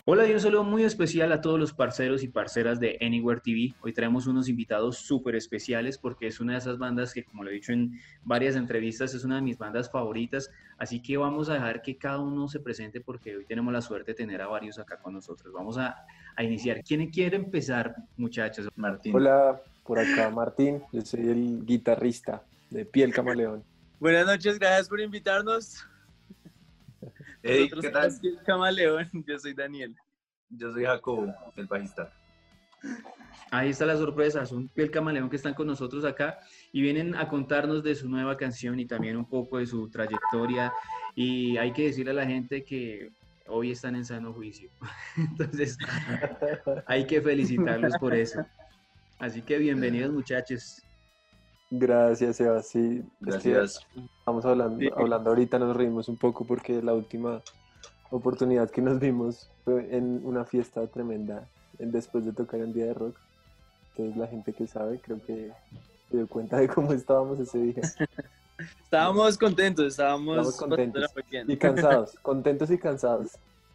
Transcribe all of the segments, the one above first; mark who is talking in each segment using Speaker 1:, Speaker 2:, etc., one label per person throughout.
Speaker 1: Hola y un saludo muy especial a todos los parceros y parceras de Anywhere TV. Hoy traemos unos invitados súper especiales porque es una de esas bandas que, como lo he dicho en varias entrevistas, es una de mis bandas favoritas. Así que vamos a dejar que cada uno se presente porque hoy tenemos la suerte de tener a varios acá con nosotros. Vamos a iniciar. ¿Quién quiere empezar, muchachos?
Speaker 2: Martín.
Speaker 3: Hola, por acá Martín, yo soy el guitarrista de Piel Camaleón.
Speaker 4: Buenas noches, gracias por invitarnos.
Speaker 2: Hey,
Speaker 4: Nosotros
Speaker 2: ¿qué tal?
Speaker 4: somos el Camaleón, yo soy Daniel.
Speaker 2: Yo soy Jacobo, el bajista.
Speaker 1: Ahí está la sorpresa, son Piel Camaleón que están con nosotros acá y vienen a contarnos de su nueva canción y también un poco de su trayectoria. Y hay que decirle a la gente que hoy están en sano juicio. Entonces, hay que felicitarlos por eso. Así que bienvenidos, muchachos.
Speaker 3: Gracias, Eva. Sí,
Speaker 2: Gracias.
Speaker 3: estamos hablando ahorita, nos reímos un poco porque la última oportunidad que nos vimos fue en una fiesta tremenda después de tocar en Día de Rock. Entonces la gente que sabe creo que se dio cuenta de cómo estábamos ese día.
Speaker 4: Estábamos contentos, estábamos
Speaker 3: contentos
Speaker 4: pasándola muy bien.
Speaker 3: y cansados, contentos y cansados.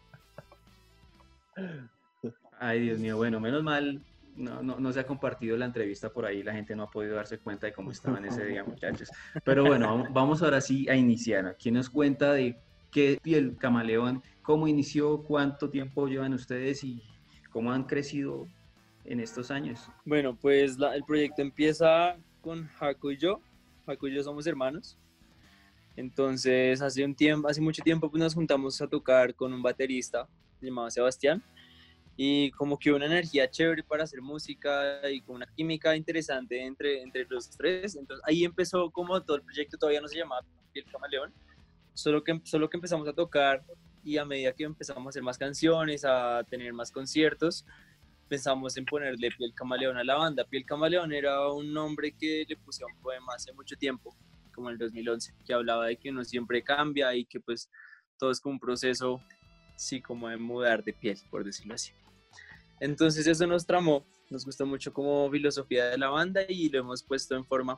Speaker 1: Ay, Dios mío, bueno, menos mal no se ha compartido la entrevista por ahí, la gente no ha podido darse cuenta de cómo estaban ese día, muchachos. Pero bueno, vamos ahora sí a iniciar. ¿Quién nos cuenta de qué Piel Camaleón, cómo inició, cuánto tiempo llevan ustedes y cómo han crecido en estos años?
Speaker 4: Bueno, pues el proyecto empieza con Jaco y yo. Jaco y yo somos hermanos. Entonces, hace mucho tiempo pues, nos juntamos a tocar con un baterista llamado Sebastián. Y como que una energía chévere para hacer música y con una química interesante entre los tres. Entonces ahí empezó como todo el proyecto, todavía no se llamaba Piel Camaleón, solo que empezamos a tocar y a medida que empezamos a hacer más canciones, a tener más conciertos, pensamos en ponerle Piel Camaleón a la banda. Piel Camaleón era un nombre que le puse a un poema hace mucho tiempo, como en el 2011, que hablaba de que uno siempre cambia y que pues todo es como un proceso, sí, como de mudar de piel, por decirlo así. Entonces eso nos tramó, nos gustó mucho como filosofía de la banda y lo hemos puesto en forma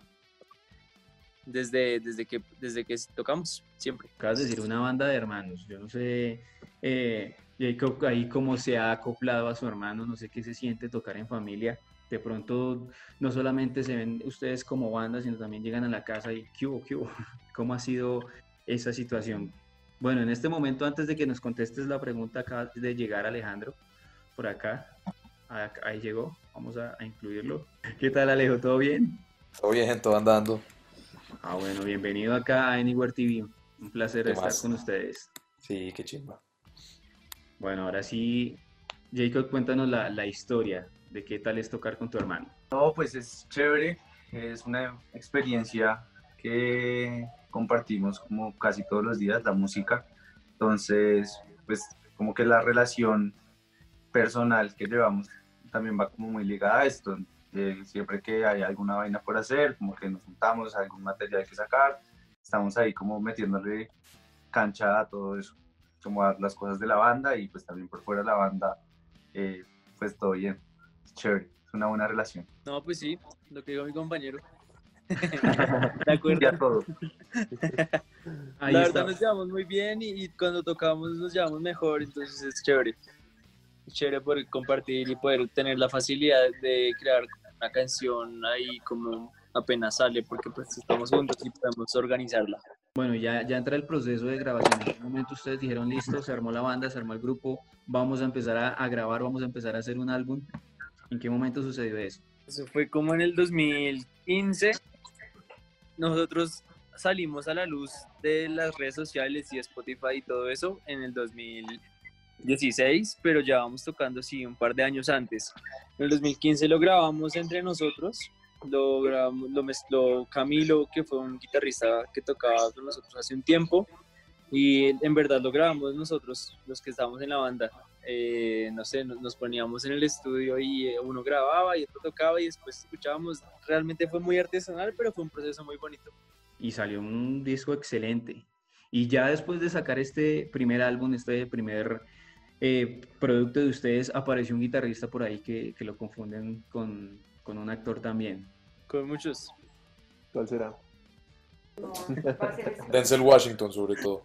Speaker 4: desde que tocamos, siempre.
Speaker 1: Acabas de decir una banda de hermanos, yo no sé, Jacob, ahí cómo se ha acoplado a su hermano, no sé qué se siente tocar en familia. De pronto no solamente se ven ustedes como banda, sino también llegan a la casa y ¿qué hubo, qué hubo? ¿Cómo ha sido esa situación? Bueno, en este momento, antes de que nos contestes la pregunta, acaba de llegar Alejandro por acá. Ahí llegó, vamos a incluirlo. ¿Qué tal, Alejo? ¿Todo bien?
Speaker 5: Todo bien, todo andando.
Speaker 1: Ah, bueno, bienvenido acá a Anywhere TV. Un placer
Speaker 5: ¿Qué
Speaker 1: estar
Speaker 5: más?
Speaker 1: con ustedes.
Speaker 5: Sí, qué chimba.
Speaker 1: Bueno, ahora sí, Jacob, cuéntanos la historia de qué tal es tocar con tu hermano.
Speaker 2: No, pues es chévere, es una experiencia que compartimos como casi todos los días, la música. Entonces, pues como que la relación personal que llevamos también va como muy ligada a esto. Siempre que hay alguna vaina por hacer, como que nos juntamos, algún material que sacar, estamos ahí como metiéndole cancha a todo eso, como a las cosas de la banda y pues también por fuera de la banda, pues todo bien, es chévere, es una buena relación.
Speaker 4: No, pues sí, lo que dijo mi compañero. ¿De acuerdo?
Speaker 2: Ya todo.
Speaker 1: Ahí
Speaker 4: La
Speaker 1: está.
Speaker 4: verdad nos llevamos muy bien y cuando tocamos nos llevamos mejor, entonces es chévere. Es chévere poder compartir y poder tener la facilidad de crear una canción ahí como apenas sale, porque pues estamos juntos y podemos organizarla.
Speaker 1: Bueno, ya entra el proceso de grabación. ¿En qué momento ustedes dijeron, listo, se armó la banda, se armó el grupo, vamos a empezar a grabar, vamos a empezar a hacer un álbum? ¿En qué momento sucedió eso?
Speaker 4: Eso fue como en el 2015. Nosotros salimos a la luz de las redes sociales y Spotify y todo eso en el 2016, pero ya vamos tocando sí un par de años antes. En el 2015 lo grabamos entre nosotros, lo grabamos, lo mezcló Camilo, que fue un guitarrista que tocaba con nosotros hace un tiempo, y en verdad lo grabamos nosotros, los que estábamos en la banda. No sé, nos poníamos en el estudio y uno grababa y otro tocaba y después escuchábamos. Realmente fue muy artesanal, pero fue un proceso muy bonito.
Speaker 1: Y salió un disco excelente. Y ya después de sacar este primer álbum, este primer producto de ustedes, apareció un guitarrista por ahí que lo confunden con un actor también.
Speaker 4: Con muchos.
Speaker 3: ¿Cuál será?
Speaker 5: Denzel Washington, sobre todo.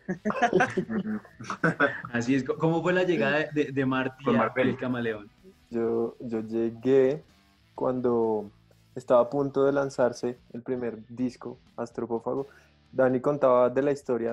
Speaker 1: Así es. ¿Cómo fue la llegada de Marty
Speaker 2: Con
Speaker 1: a
Speaker 2: Marbella.
Speaker 1: El Camaleón?
Speaker 3: Yo llegué cuando estaba a punto de lanzarse el primer disco, Astropófago. Dani contaba de la historia.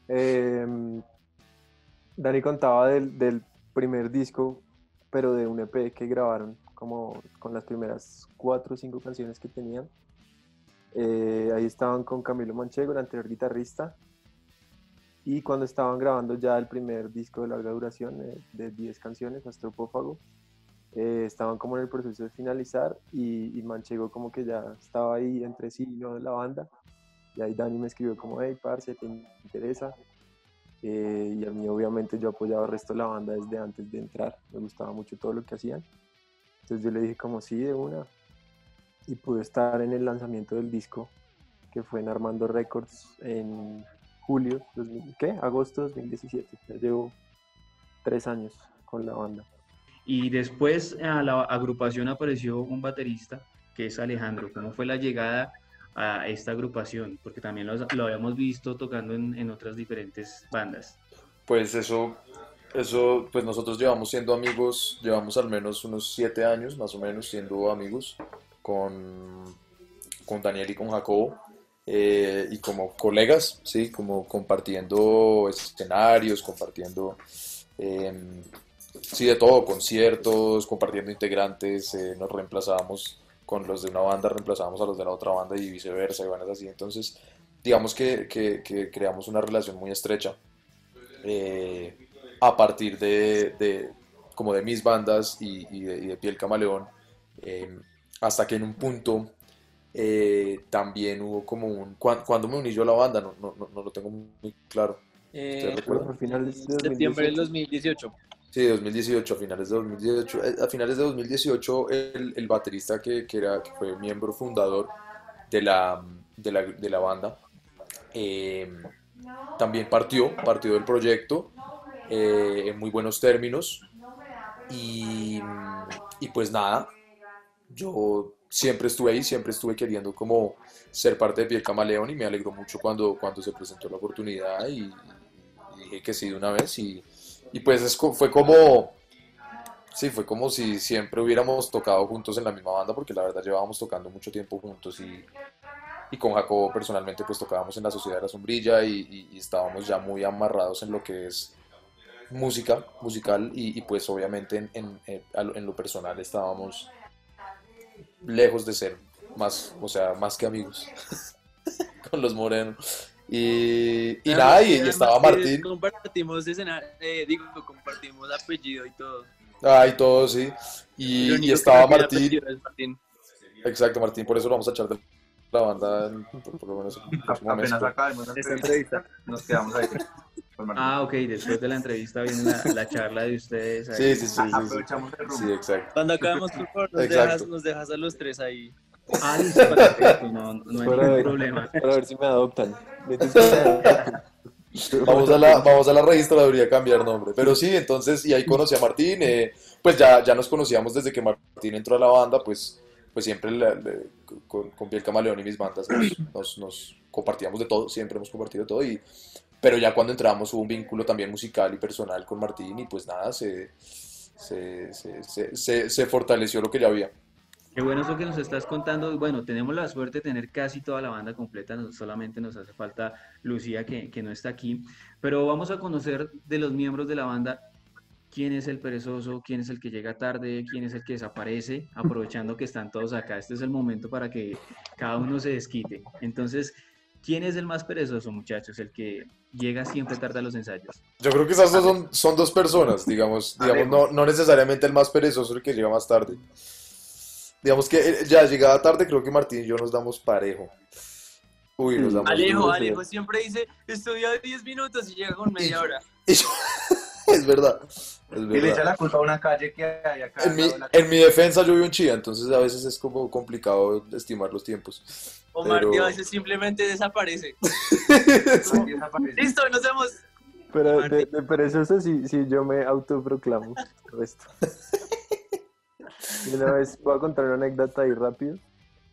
Speaker 3: Dani contaba del primer disco, pero de un EP que grabaron como con las primeras 4 o 5 canciones que tenían. Ahí estaban con Camilo Manchego, el anterior guitarrista, y cuando estaban grabando ya el primer disco de larga duración de 10 canciones, Astropófago, estaban como en el proceso de finalizar y Manchego como que ya estaba ahí entre sí, ¿no?, de la banda, y ahí Dani me escribió como, hey, parce, ¿te interesa? Y a mí obviamente yo apoyaba el resto de la banda desde antes de entrar, me gustaba mucho todo lo que hacían, entonces yo le dije como sí, de una, y pude estar en el lanzamiento del disco que fue en Armando Records en julio, agosto de 2017, ya llevo 3 años con la banda.
Speaker 1: Y después a la agrupación apareció un baterista que es Alejandro. ¿Cómo fue la llegada a esta agrupación? Porque también lo habíamos visto tocando en otras diferentes bandas.
Speaker 5: Pues eso, pues nosotros llevamos siendo amigos, llevamos al menos unos 7 años, más o menos, siendo amigos con Daniel y con Jacobo, y como colegas, ¿sí? Como compartiendo escenarios, compartiendo, sí, de todo, conciertos, compartiendo integrantes, nos reemplazábamos con los de una banda, reemplazábamos a los de la otra banda y viceversa, y van así. Entonces, digamos que creamos una relación muy estrecha. A partir como de mis bandas y de Piel Camaleón, hasta que en un punto también hubo como cuando me uní yo a la banda, no lo tengo muy claro. ¿Ustedes recuerdan?
Speaker 3: A finales de
Speaker 4: Septiembre del
Speaker 3: 2018.
Speaker 4: 2018.
Speaker 5: Sí, 2018, a finales de 2018. A finales de 2018 el baterista que fue miembro fundador de la banda, también partió del proyecto, en muy buenos términos, y, y pues nada, yo siempre estuve ahí, siempre estuve queriendo como ser parte de Piel Camaleón, y me alegró mucho cuando se presentó la oportunidad, y dije que sí de una vez, y pues fue como si siempre hubiéramos tocado juntos en la misma banda, porque la verdad llevábamos tocando mucho tiempo juntos, y con Jacobo personalmente pues tocábamos en la Sociedad de la Sombrilla, y estábamos ya muy amarrados en lo que es musical, y pues obviamente en lo personal estábamos lejos de ser más, o sea, más que amigos con los morenos. Y nada, y estaba Martín.
Speaker 4: Compartimos escenario, compartimos apellido y todo.
Speaker 5: Ay, todo, sí.
Speaker 4: El único
Speaker 5: Y
Speaker 4: que
Speaker 5: estaba
Speaker 4: no tiene
Speaker 5: Martín.
Speaker 4: apellido es Martín.
Speaker 5: Exacto, Martín, por eso lo vamos a echar de la banda por lo menos en el próximo mes.
Speaker 2: Apenas acabemos la entrevista, nos quedamos ahí. con Martín.
Speaker 1: Ah, ok, después de la entrevista viene la charla de ustedes.
Speaker 5: Sí, sí, sí, sí, sí.
Speaker 2: Aprovechamos el rumbo.
Speaker 5: Sí, exacto.
Speaker 4: Cuando acabemos, por favor,
Speaker 5: Exacto.
Speaker 4: nos dejas a los tres ahí.
Speaker 1: Ah, listo, perfecto, no hay
Speaker 3: Para
Speaker 1: ningún
Speaker 3: ver,
Speaker 1: problema.
Speaker 3: para ver si me adoptan. Necesito que me adopten.
Speaker 5: Vamos a la registraduría a cambiar nombre. Pero sí, entonces, y ahí conocí a Martín, pues ya nos conocíamos desde que Martín entró a la banda, pues siempre con Piel Camaleón y mis bandas nos compartíamos de todo, siempre hemos compartido de todo, pero ya cuando entramos hubo un vínculo también musical y personal con Martín, y pues nada, se fortaleció lo que ya había.
Speaker 1: Qué bueno eso que nos estás contando. Bueno, tenemos la suerte de tener casi toda la banda completa, solamente nos hace falta Lucía que no está aquí, pero vamos a conocer de los miembros de la banda quién es el perezoso, quién es el que llega tarde, quién es el que desaparece, aprovechando que están todos acá. Este es el momento para que cada uno se desquite. Entonces, ¿quién es el más perezoso, muchachos? El que llega siempre tarde a los ensayos.
Speaker 5: Yo creo que esas son dos personas, digamos no necesariamente el más perezoso el que llega más tarde. Digamos que ya llegada tarde, creo que Martín y yo nos damos parejo. Uy, nos damos duro.
Speaker 4: Alejo siempre dice, estoy a 10 minutos y llega con media hora.
Speaker 5: Es verdad.
Speaker 2: Y le echa la culpa a una calle que hay acá.
Speaker 5: En mi defensa yo vivo en Chía, entonces a veces es como complicado estimar los tiempos.
Speaker 4: O Martín a veces simplemente desaparece. Listo, nos vemos.
Speaker 3: Pero de perezoso sí yo me autoproclamo. Resto. Y una vez voy a contar una anécdota ahí rápido.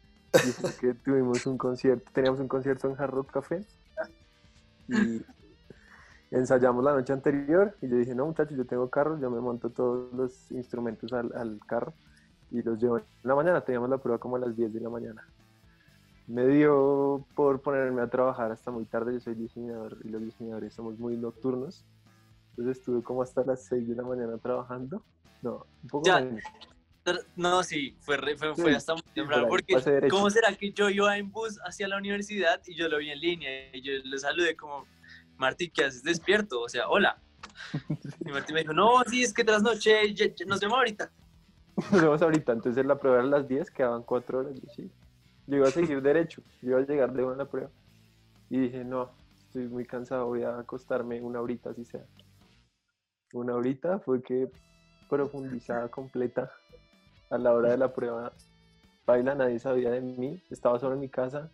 Speaker 3: Y fue que tuvimos un concierto, teníamos un concierto en Hard Rock Café y ensayamos la noche anterior y yo dije, no muchachos, yo tengo carro, yo me monto todos los instrumentos al carro y los llevo en la mañana, teníamos la prueba como a las 10 de la mañana. Me dio por ponerme a trabajar hasta muy tarde, yo soy diseñador y los diseñadores somos muy nocturnos, entonces estuve como hasta las 6 de la mañana trabajando, no, un poco
Speaker 4: Ya.
Speaker 3: menos.
Speaker 4: No, sí, fue
Speaker 3: Sí,
Speaker 4: hasta muy
Speaker 3: por
Speaker 4: temprano,
Speaker 3: ahí,
Speaker 4: porque
Speaker 3: pasé derecho.
Speaker 4: ¿cómo será que yo iba en bus hacia la universidad y yo lo vi en línea? Y yo le saludé como, Martí, ¿qué haces despierto? O sea, hola. Y Martí me dijo, no, sí, es que trasnoché, nos vemos ahorita.
Speaker 3: Nos vemos ahorita, entonces la prueba era a las 10, quedaban 4 horas, yo sí. Yo iba a seguir derecho, yo iba a llegar de una a la prueba. Y dije, no, estoy muy cansado, voy a acostarme una horita, así sea. Una horita fue que profundizada completa a la hora de la prueba. Baila, nadie sabía de mí, estaba solo en mi casa.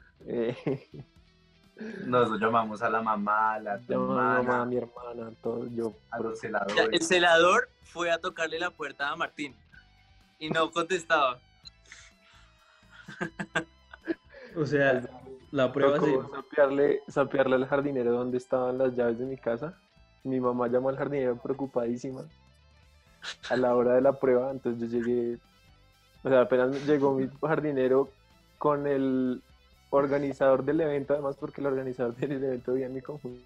Speaker 2: Nos llamamos a la mamá, a la
Speaker 3: Llamaba a mi mamá, a
Speaker 2: hermana,
Speaker 3: mi hermana, todo, yo.
Speaker 2: a los
Speaker 4: Ya,
Speaker 2: celadores.
Speaker 4: el celador fue a tocarle la puerta a Martín y no contestaba.
Speaker 1: O sea, la prueba se...
Speaker 3: Tocó sapearle al jardinero donde estaban las llaves de mi casa. Mi mamá llamó al jardinero preocupadísima a la hora de la prueba, entonces yo llegué, o sea, apenas llegó mi jardinero con el organizador del evento, además porque el organizador del evento vivía en mi conjunto,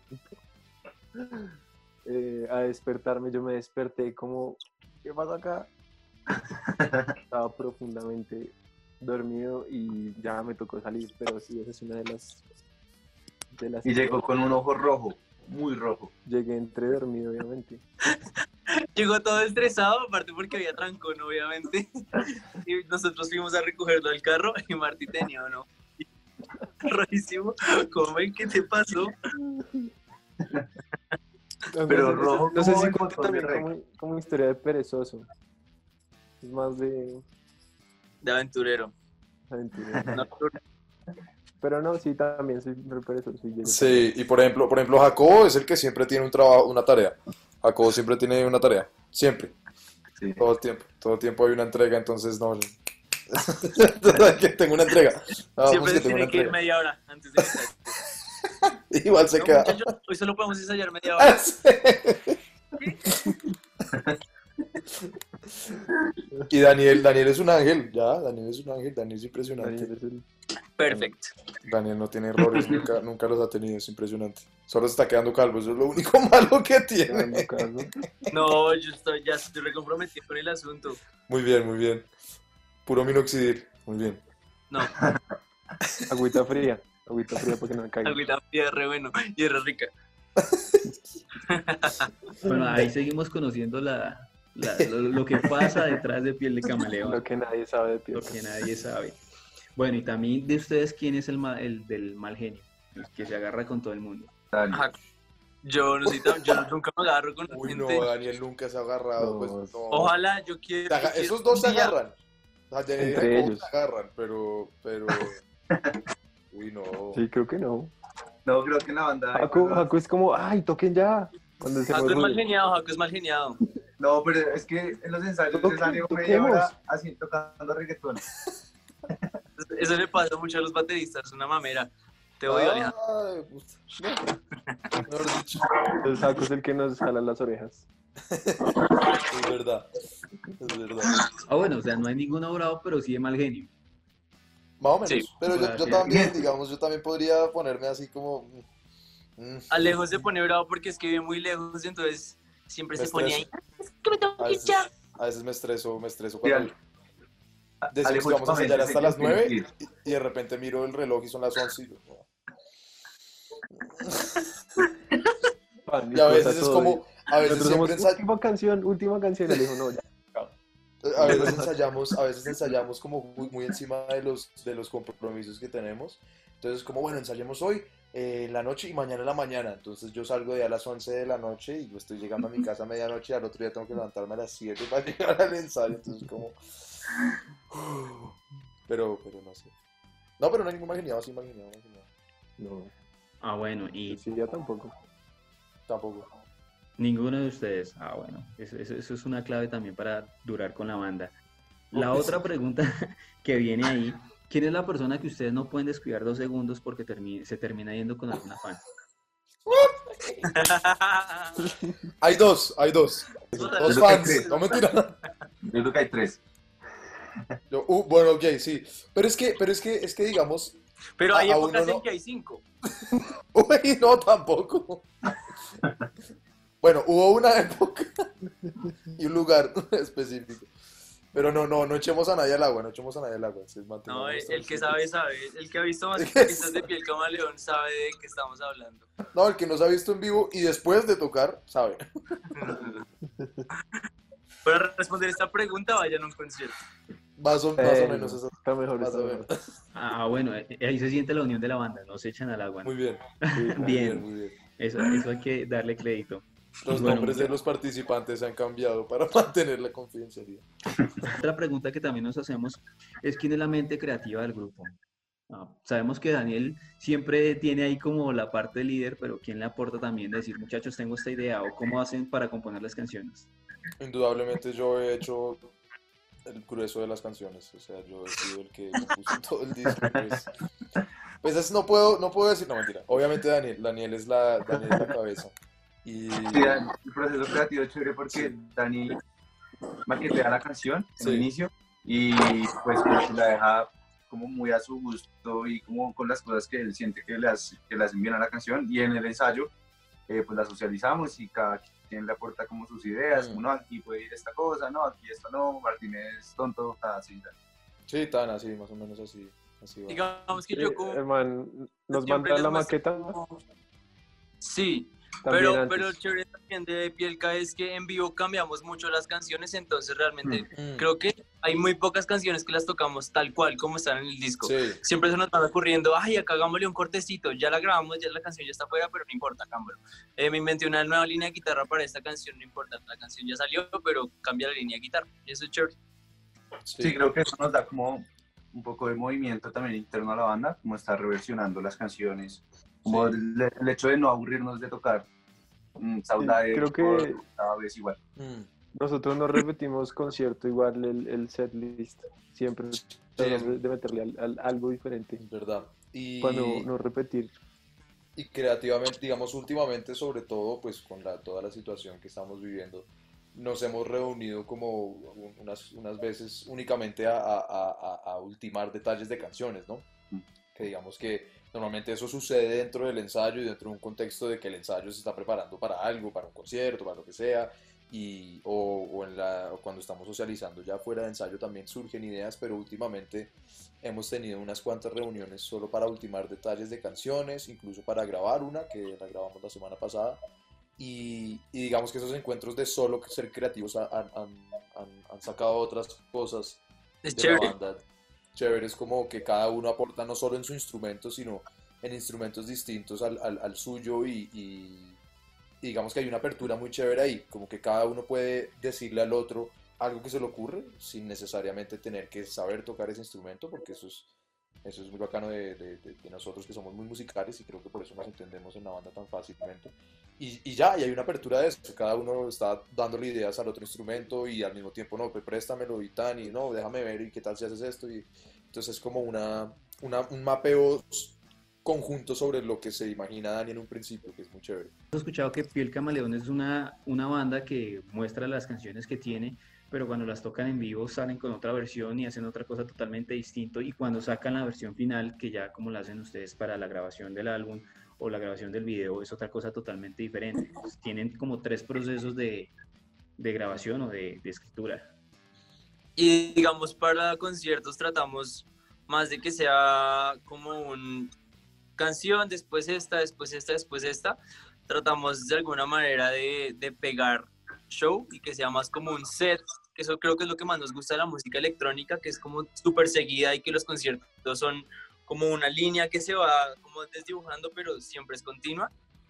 Speaker 3: a despertarme. Yo me desperté como, ¿qué pasa acá? Estaba profundamente dormido y ya me tocó salir, pero sí, esa es una de las
Speaker 2: Y llegó con un ojo rojo, muy rojo.
Speaker 3: Llegué entre dormido, obviamente.
Speaker 4: Llegó todo estresado, aparte porque había trancón, obviamente. Y nosotros fuimos a recogerlo al carro y Martí tenía uno. Rojísimo. ¿Cómo ven? ¿Qué te pasó?
Speaker 2: Pero rojo
Speaker 3: no sé
Speaker 2: como
Speaker 3: si
Speaker 2: el
Speaker 3: cuento
Speaker 2: botón de
Speaker 3: también
Speaker 2: rec.
Speaker 3: como historia de perezoso. Es más de
Speaker 4: De aventurero.
Speaker 3: aventura.
Speaker 4: No,
Speaker 3: Pero no, sí, también soy re perezoso. Y llego
Speaker 5: Sí, y por ejemplo, Jacobo es el que siempre tiene un trabajo, una tarea. Jacobo siempre tiene una tarea, siempre,
Speaker 2: Sí.
Speaker 5: todo el tiempo hay una entrega, entonces no. Que tengo una entrega. Vamos,
Speaker 4: siempre
Speaker 5: que
Speaker 4: se
Speaker 5: tengo una
Speaker 4: tiene que ir
Speaker 5: entrega.
Speaker 4: media hora antes de ensayar.
Speaker 5: Igual se
Speaker 4: No,
Speaker 5: queda.
Speaker 4: muchachos, hoy solo podemos ensayar media hora.
Speaker 5: Y Daniel es un ángel, ya, Daniel es un ángel, Daniel es
Speaker 3: Daniel
Speaker 5: impresionante.
Speaker 3: es el-
Speaker 4: Perfecto.
Speaker 5: Daniel no tiene errores, nunca los ha tenido, es impresionante. Solo se está quedando calvo, eso es lo único malo que tiene.
Speaker 3: dando caso.
Speaker 4: No, ya estoy recomprometido con el asunto.
Speaker 5: Muy bien. Puro minoxidil, muy bien.
Speaker 4: No,
Speaker 3: Agüita fría para que no me caiga.
Speaker 4: agüita fría, re bueno y es re rica.
Speaker 1: Bueno, ahí seguimos conociendo lo que pasa detrás de Piel de
Speaker 3: Lo
Speaker 1: Camaleón,
Speaker 3: que nadie sabe de
Speaker 1: lo
Speaker 3: Pietro.
Speaker 1: que nadie sabe. Bueno, y también de ustedes, ¿quién es el del mal genio? El que se agarra con todo el mundo.
Speaker 2: Dale.
Speaker 4: Ajá. Yo nunca me agarro con la
Speaker 5: Uy,
Speaker 4: gente.
Speaker 5: no, Daniel nunca se ha agarrado,
Speaker 3: No,
Speaker 5: pues no.
Speaker 4: Ojalá yo quiero.
Speaker 5: Esos dos se
Speaker 4: un día-
Speaker 5: agarran. O sea, Daniel y
Speaker 3: Entre
Speaker 5: Jacobo
Speaker 3: ellos.
Speaker 5: se agarran, pero. Uy, no.
Speaker 3: Sí, creo que no.
Speaker 2: No, creo que en la banda. hay
Speaker 3: Jaco
Speaker 2: cosas-
Speaker 3: es como, ay, toquen ya. Cuando se
Speaker 4: Jaco es mal
Speaker 3: rude.
Speaker 4: geniado, Jaco es mal geniado.
Speaker 2: No, pero es que en los ensayos
Speaker 3: Toque-
Speaker 2: se salió media
Speaker 3: toquemos.
Speaker 2: hora así tocando reggaetón.
Speaker 4: Eso le pasa mucho a los bateristas, una mamera. Te odio, Alejandro.
Speaker 5: Ay, puta. No, mejor dicho,
Speaker 3: Entonces Jaco es el que nos jala las orejas.
Speaker 5: es verdad. Es verdad.
Speaker 1: Ah, bueno, o sea, no hay ninguno bravo, pero sí de mal genio.
Speaker 5: Más o menos.
Speaker 4: Sí.
Speaker 5: Pero yo
Speaker 1: Gracias.
Speaker 5: también, digamos, yo también podría ponerme así como.
Speaker 4: Alejo se pone bravo porque es que vive muy lejos, entonces siempre
Speaker 5: Me
Speaker 4: se pone ahí.
Speaker 5: estreso.
Speaker 4: Es que me tengo
Speaker 5: A
Speaker 4: que ir
Speaker 5: veces,
Speaker 4: ya.
Speaker 5: a veces me estreso
Speaker 2: Sí,
Speaker 5: cuando decimos
Speaker 2: Alejo
Speaker 5: que vamos a ensayar
Speaker 2: últimamente
Speaker 5: hasta las
Speaker 2: se quiere
Speaker 5: 9
Speaker 2: ir.
Speaker 5: y de repente miro el reloj y son las 11 y yo, no.
Speaker 3: Pan,
Speaker 5: Y a
Speaker 3: cosa,
Speaker 5: veces es
Speaker 3: todo.
Speaker 5: como, a veces
Speaker 3: Nosotros
Speaker 5: siempre
Speaker 3: somos última canción. Y le dijo, no, ya.
Speaker 5: a veces ensayamos como muy encima de los compromisos que tenemos. Entonces, como bueno, ensayemos hoy en la noche y mañana en la mañana. Entonces yo salgo de ahí a las 11 de la noche y yo estoy llegando a mi casa a medianoche y al otro día tengo que levantarme a las 7 para llegar al ensayo. Entonces como... Pero no sé. No, pero no hay ningún mal geniado, sí, mal geniado.
Speaker 3: No,
Speaker 1: Ah, bueno, y
Speaker 3: sí, ya tampoco.
Speaker 5: Tampoco.
Speaker 1: ninguno de ustedes. Ah, bueno, eso es una clave también para durar con la banda. La
Speaker 5: Ok,
Speaker 1: otra
Speaker 5: sí.
Speaker 1: pregunta que viene ahí, ¿Quién es la persona que ustedes no pueden descuidar 2 segundos porque se termina yendo con alguna fan?
Speaker 5: Hay dos. Dos
Speaker 2: Yo creo que hay
Speaker 5: fans,
Speaker 2: tres.
Speaker 5: no mentira.
Speaker 2: Yo creo que hay 3.
Speaker 5: Bueno, ok, sí. Pero es que digamos,
Speaker 4: Pero hay
Speaker 5: a uno
Speaker 4: épocas
Speaker 5: no.
Speaker 4: en que hay 5.
Speaker 5: Uy, no, tampoco. Bueno, hubo una época y un lugar específico. Pero no echemos a nadie al agua, sí,
Speaker 4: No,
Speaker 5: mantengamos
Speaker 4: el que
Speaker 5: nuestro-
Speaker 4: sabe. El que ha visto más pistas de Piel Camaleón sabe de qué estamos hablando.
Speaker 5: No, el que nos ha visto en vivo y después de tocar, sabe.
Speaker 4: Para responder esta pregunta, vayan a un concierto.
Speaker 5: Más o menos eso.
Speaker 3: Está mejor,
Speaker 5: Más
Speaker 3: está
Speaker 5: o
Speaker 3: mejor.
Speaker 5: menos.
Speaker 1: Bueno, ahí se siente la unión de la banda, no se echan al agua, ¿no?
Speaker 5: Muy bien,
Speaker 1: Bien,
Speaker 5: muy bien.
Speaker 1: eso hay que darle crédito.
Speaker 5: Los
Speaker 1: Bueno,
Speaker 5: nombres de los participantes han cambiado para mantener la confidencialidad.
Speaker 1: Otra pregunta que también nos hacemos es quién es la mente creativa del grupo. Sabemos que Daniel siempre tiene ahí como la parte de líder, pero ¿quién le aporta también decir, muchachos, tengo esta idea? ¿O cómo hacen para componer las canciones?
Speaker 5: Indudablemente yo he hecho el grueso de las canciones, o sea, yo he sido el que compuso todo el disco, no puedo decir, no mentira, obviamente Daniel es la cabeza, y
Speaker 2: Sí, el proceso creativo es chévere porque
Speaker 5: Sí.
Speaker 2: Dani maquetea la canción en
Speaker 5: Sí.
Speaker 2: el inicio y pues como que la deja como muy a su gusto y como con las cosas que él siente que le hacen bien a la canción, y en el ensayo pues la socializamos y cada quien le aporta como sus ideas, como no, aquí puede ir esta cosa, no, aquí esto no, Martín es tonto, así.
Speaker 5: sí, tan así, más o menos así va.
Speaker 4: Digamos que yo como...
Speaker 3: Hermano, nos
Speaker 4: siempre
Speaker 3: manda
Speaker 4: les
Speaker 3: la
Speaker 4: muestro
Speaker 3: maqueta.
Speaker 4: como- Sí,
Speaker 3: También
Speaker 4: pero
Speaker 3: antes.
Speaker 4: chévere también de Pielka es que en vivo cambiamos mucho las canciones, entonces realmente
Speaker 5: Mm.
Speaker 4: creo que hay muy pocas canciones que las tocamos tal cual como están en el disco.
Speaker 5: Sí,
Speaker 4: Siempre se nos van ocurriendo, ay, acá hagámosle un cortecito, ya la grabamos, ya la canción ya está fuera, pero no importa, cámbialo. Me inventé una nueva línea de guitarra para esta canción, no importa, la canción ya salió, pero cambia la línea de guitarra, y eso es chévere.
Speaker 2: Sí, creo que eso nos da como un poco de movimiento también interno a la banda, como estar reversionando las canciones, como
Speaker 5: Sí.
Speaker 2: el hecho de no aburrirnos de tocar Saudade
Speaker 3: creo que
Speaker 2: cada vez igual.
Speaker 3: nosotros no repetimos concierto igual el set list. Siempre tratamos de meterle algo diferente.
Speaker 5: es verdad.
Speaker 3: Para no repetir.
Speaker 5: Y creativamente, digamos, últimamente, sobre todo, pues con toda la situación que estamos viviendo, nos hemos reunido como unas veces únicamente a ultimar detalles de canciones, ¿no? Que digamos que normalmente eso sucede dentro del ensayo y dentro de un contexto de que el ensayo se está preparando para algo, para un concierto, para lo que sea, o cuando estamos socializando ya fuera de ensayo también surgen ideas, pero últimamente hemos tenido unas cuantas reuniones solo para ultimar detalles de canciones, incluso para grabar una, que la grabamos la semana pasada, y digamos que esos encuentros de solo ser creativos han sacado otras cosas
Speaker 4: Es
Speaker 5: de
Speaker 4: chévere.
Speaker 5: la banda. Chévere, es como que cada uno aporta no solo en su instrumento, sino en instrumentos distintos al suyo y digamos que hay una apertura muy chévere ahí, como que cada uno puede decirle al otro algo que se le ocurre sin necesariamente tener que saber tocar ese instrumento, porque eso es muy bacano de nosotros que somos muy musicales y creo que por eso nos entendemos en la banda tan fácilmente. Y hay una apertura de eso, cada uno está dándole ideas al otro instrumento y al mismo tiempo, no, pues préstamelo y tan, y no, déjame ver y qué tal si haces esto. Y entonces es como un mapeo conjunto sobre lo que se imagina Dani en un principio, que es muy chévere.
Speaker 1: He escuchado que Piel Camaleón es una banda que muestra las canciones que tiene, pero cuando las tocan en vivo salen con otra versión y hacen otra cosa totalmente distinto, y cuando sacan la versión final, que ya como la hacen ustedes para la grabación del álbum o la grabación del video, es otra cosa totalmente diferente. Pues tienen como 3 procesos de grabación o de escritura.
Speaker 4: Y digamos, para conciertos tratamos más de que sea como un canción, después esta, después esta, después esta. Tratamos de alguna manera de pegar show y que sea más como un set, que eso creo que es lo que más nos gusta de la música electrónica, que es como súper seguida y que los conciertos son como una línea que se va como desdibujando, pero siempre es continua.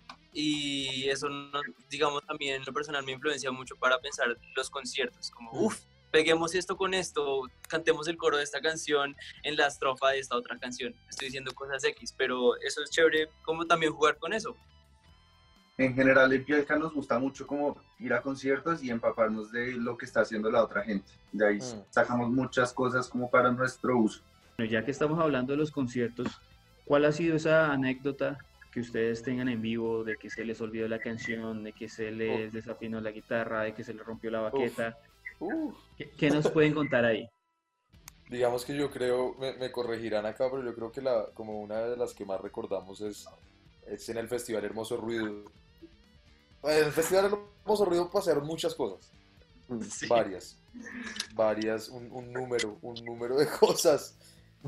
Speaker 4: Y eso, digamos, también en lo personal me influencia mucho para pensar los conciertos, como, peguemos esto con esto, cantemos el coro de esta canción en la estrofa de esta otra canción. Estoy diciendo cosas X, pero eso es chévere, como también jugar con eso.
Speaker 2: En general en Pielka nos gusta mucho como ir a conciertos y empaparnos de lo que está haciendo la otra gente. De ahí sacamos muchas cosas como para nuestro uso.
Speaker 1: Bueno, ya que estamos hablando de los conciertos, ¿cuál ha sido esa anécdota que ustedes tengan en vivo de que se les olvidó la canción, de que se les desafinó la guitarra, de que se les rompió la
Speaker 5: Uf,
Speaker 1: baqueta?
Speaker 5: uf.
Speaker 1: ¿Qué nos pueden contar ahí?
Speaker 5: Digamos que yo creo, me corregirán acá, pero yo creo que como una de las que más recordamos es en el Festival Hermoso Ruido. En el Festival Hermoso Ruido pasaron muchas cosas,
Speaker 4: Sí.
Speaker 5: varias, un número de cosas.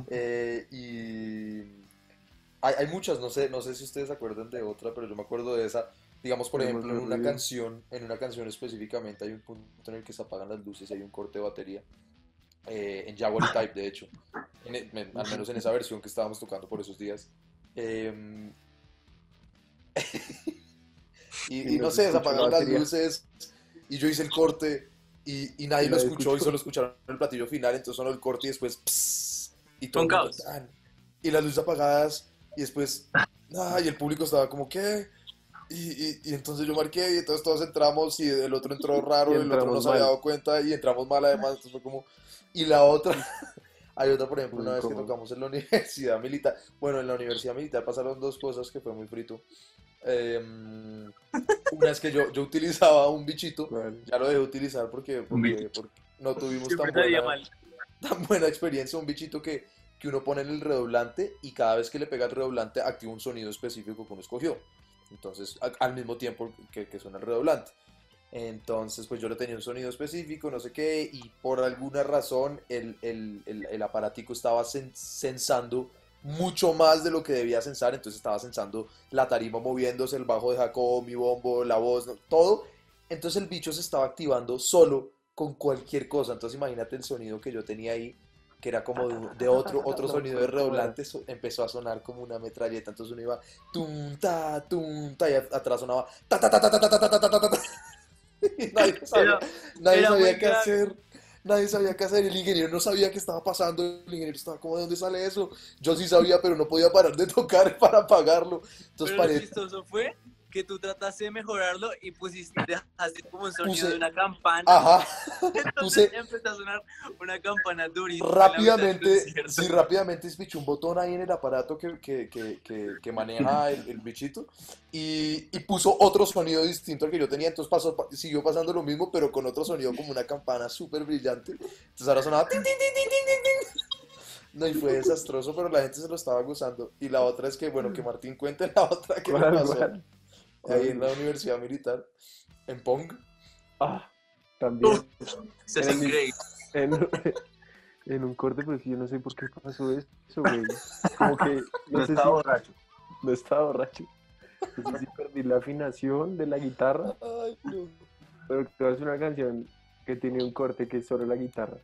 Speaker 5: Y hay muchas, no sé si ustedes se acuerdan de otra, pero yo me acuerdo de esa. Digamos, por ejemplo,
Speaker 3: Hermoso ruido.
Speaker 5: en una canción específicamente hay un punto en el que se apagan las luces y hay un corte de batería. En Jaguar Type, de hecho, al menos en esa versión que estábamos tocando por esos días. Em,
Speaker 3: Y
Speaker 5: y
Speaker 3: no
Speaker 5: no
Speaker 3: se
Speaker 5: sé, se
Speaker 3: escuchó la
Speaker 5: apagaron las
Speaker 3: batería.
Speaker 5: luces y yo hice el corte y nadie
Speaker 3: Y
Speaker 5: lo
Speaker 3: nadie
Speaker 5: escuchó y
Speaker 3: escuchó.
Speaker 5: solo escucharon el platillo final, entonces sonó el corte y después pss, y todo
Speaker 4: Un
Speaker 5: el mundo
Speaker 4: caos.
Speaker 5: tan, y las luces apagadas y después y el público estaba como ¿qué? Y entonces yo marqué y entonces todos entramos y el otro entró
Speaker 3: Y
Speaker 5: raro, el otro no
Speaker 3: entramos
Speaker 5: se había
Speaker 3: mal.
Speaker 5: dado cuenta y entramos mal además, entonces fue como. Y la otra, hay otra, por ejemplo,
Speaker 3: Muy
Speaker 5: una vez que
Speaker 3: incómodo.
Speaker 5: tocamos en la universidad militar. Bueno, en la universidad militar pasaron dos cosas que fue muy frito. Una es que yo utilizaba un bichito,
Speaker 3: ¿Cuál?
Speaker 5: ya lo dejé de utilizar porque no tuvimos
Speaker 4: Siempre salía mal.
Speaker 5: tan buena experiencia, un bichito que uno pone en el redoblante y cada vez que le pega el redoblante activa un sonido específico que uno escogió. Entonces, al mismo tiempo que suena el redoblante. Entonces, pues yo le tenía un sonido específico, no sé qué, y por alguna razón el aparatico estaba sensando mucho más de lo que debía sensar, entonces estaba sensando la tarima moviéndose, el bajo de Jacob, mi bombo, la voz, ¿no? Todo. Entonces el bicho se estaba activando solo con cualquier cosa. Entonces imagínate el sonido que yo tenía ahí, que era como de otro
Speaker 3: No me
Speaker 5: sonido de
Speaker 3: acuerdo cómo era.
Speaker 5: redoblante, empezó a sonar como una metralleta. Entonces uno iba tum, ta, y atrás sonaba ta, ta, ta, ta, ta, ta, ta, ta, ta, ta, ta. Y
Speaker 4: Era,
Speaker 5: nadie
Speaker 4: era muy
Speaker 5: sabía qué
Speaker 4: grave.
Speaker 5: hacer. Nadie sabía qué hacer, el ingeniero no sabía qué estaba pasando, el ingeniero estaba como, ¿de dónde sale eso? Yo sí sabía, pero no podía parar de tocar para apagarlo. Entonces
Speaker 4: Pero lo
Speaker 5: paré,
Speaker 4: chistoso fue que tú trataste de mejorarlo y dejaste como un sonido de
Speaker 5: puse,
Speaker 4: una campana.
Speaker 5: ajá,
Speaker 4: Entonces
Speaker 5: puse
Speaker 4: empezó a sonar una campana durísima en la mitad del
Speaker 5: rápidamente,
Speaker 4: concierto.
Speaker 5: sí, rápidamente espiché un botón ahí en el aparato que maneja el bichito y puso otro sonido distinto al que yo tenía, entonces siguió pasando lo mismo, pero con otro sonido como una campana súper brillante. Entonces ahora sonaba tin, tin, tin, tin, tin, tin, tin. No, y fue desastroso, pero la gente se lo estaba gozando. Y la otra es que, bueno, que Martín cuente la otra que le
Speaker 3: ¿Cuál,
Speaker 5: pasó
Speaker 3: cuál?
Speaker 5: ahí en
Speaker 3: ¿Cuál?
Speaker 5: la universidad militar, en Pong.
Speaker 3: Ah,
Speaker 4: Uf,
Speaker 3: también.
Speaker 4: eso
Speaker 3: En
Speaker 4: es
Speaker 3: el mis-
Speaker 4: increíble.
Speaker 3: en, en un corte, pero es que yo no sé por qué pasó eso, güey. Como que, no
Speaker 2: No
Speaker 3: sé
Speaker 2: estaba
Speaker 3: si
Speaker 2: borracho.
Speaker 3: no estaba borracho. No sé si perdí la afinación de la guitarra,
Speaker 5: Ay, no.
Speaker 3: pero creo que es una canción que tiene un corte que es solo la guitarra.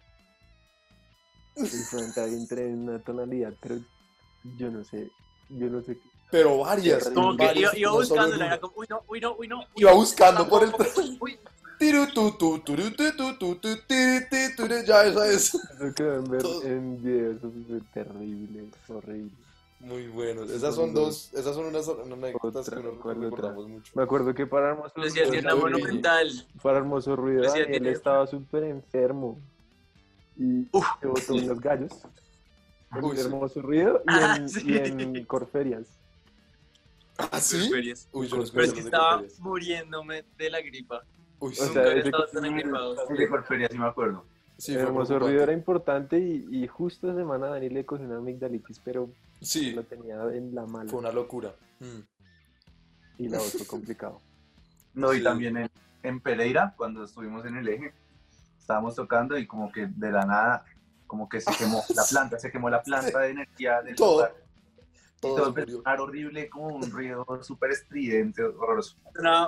Speaker 3: Y fue entré en una tonalidad, pero yo no sé
Speaker 5: Pero
Speaker 3: qué
Speaker 4: Como que
Speaker 3: horrible.
Speaker 4: iba,
Speaker 5: varias,
Speaker 4: iba
Speaker 5: no solo en
Speaker 4: buscándola, era
Speaker 5: una.
Speaker 4: como, uy, no, uy, no, uy, no, uy,
Speaker 5: Iba
Speaker 4: no,
Speaker 5: buscando por el.
Speaker 4: tampoco, uy.
Speaker 5: Tiru, tu, turu, tu, turu, ya esa es.
Speaker 3: Eso quedó
Speaker 5: Todo
Speaker 3: en video, eso fue terrible, horrible.
Speaker 5: muy buenos.
Speaker 3: Esos son dos.
Speaker 5: Esas son unas anécdotas que
Speaker 3: Otra,
Speaker 5: uno
Speaker 3: ¿cuál otra?
Speaker 5: recordamos mucho.
Speaker 3: Me acuerdo que
Speaker 4: Lo decía Tienda
Speaker 5: Concierto de Guille.
Speaker 4: Monumental,
Speaker 3: Para Hermoso
Speaker 4: lo
Speaker 3: Ruido
Speaker 4: decía
Speaker 3: Daniel
Speaker 4: Tienda.
Speaker 3: estaba súper enfermo y
Speaker 4: Uf,
Speaker 3: se botó unos gallos en
Speaker 5: Uy, sí.
Speaker 3: Hermoso Ruido y
Speaker 4: sí,
Speaker 3: en Corferias.
Speaker 5: ¿Ah, sí?
Speaker 4: Corferias.
Speaker 5: Uy, yo no
Speaker 4: Pero
Speaker 5: escuché
Speaker 4: es que
Speaker 5: los de
Speaker 4: estaba
Speaker 5: Corferias.
Speaker 4: muriéndome de la gripa.
Speaker 5: Uy,
Speaker 3: O
Speaker 5: sí.
Speaker 3: sea,
Speaker 4: Nunca había
Speaker 3: ese
Speaker 4: estado tan agripado.
Speaker 2: El de Corferia, sí me acuerdo.
Speaker 5: Sí, fue
Speaker 3: Hermoso Ruido era
Speaker 5: preocupante.
Speaker 3: importante y justo esa semana a Daniel le cogió una amigdalitis, pero
Speaker 5: Sí,
Speaker 3: lo tenía en la mala
Speaker 5: fue una locura.
Speaker 3: y la voz fue complicado.
Speaker 2: No, y
Speaker 5: Sí.
Speaker 2: también en Pereira, cuando estuvimos en el eje, estábamos tocando y como que de la nada, como que se quemó la planta de energía del
Speaker 5: Todo,
Speaker 2: lugar. Y
Speaker 5: todo
Speaker 2: todo
Speaker 5: se
Speaker 2: empezó a
Speaker 5: murió.
Speaker 2: sonar horrible, como un ruido súper estridente, horroroso.
Speaker 4: Sonaba,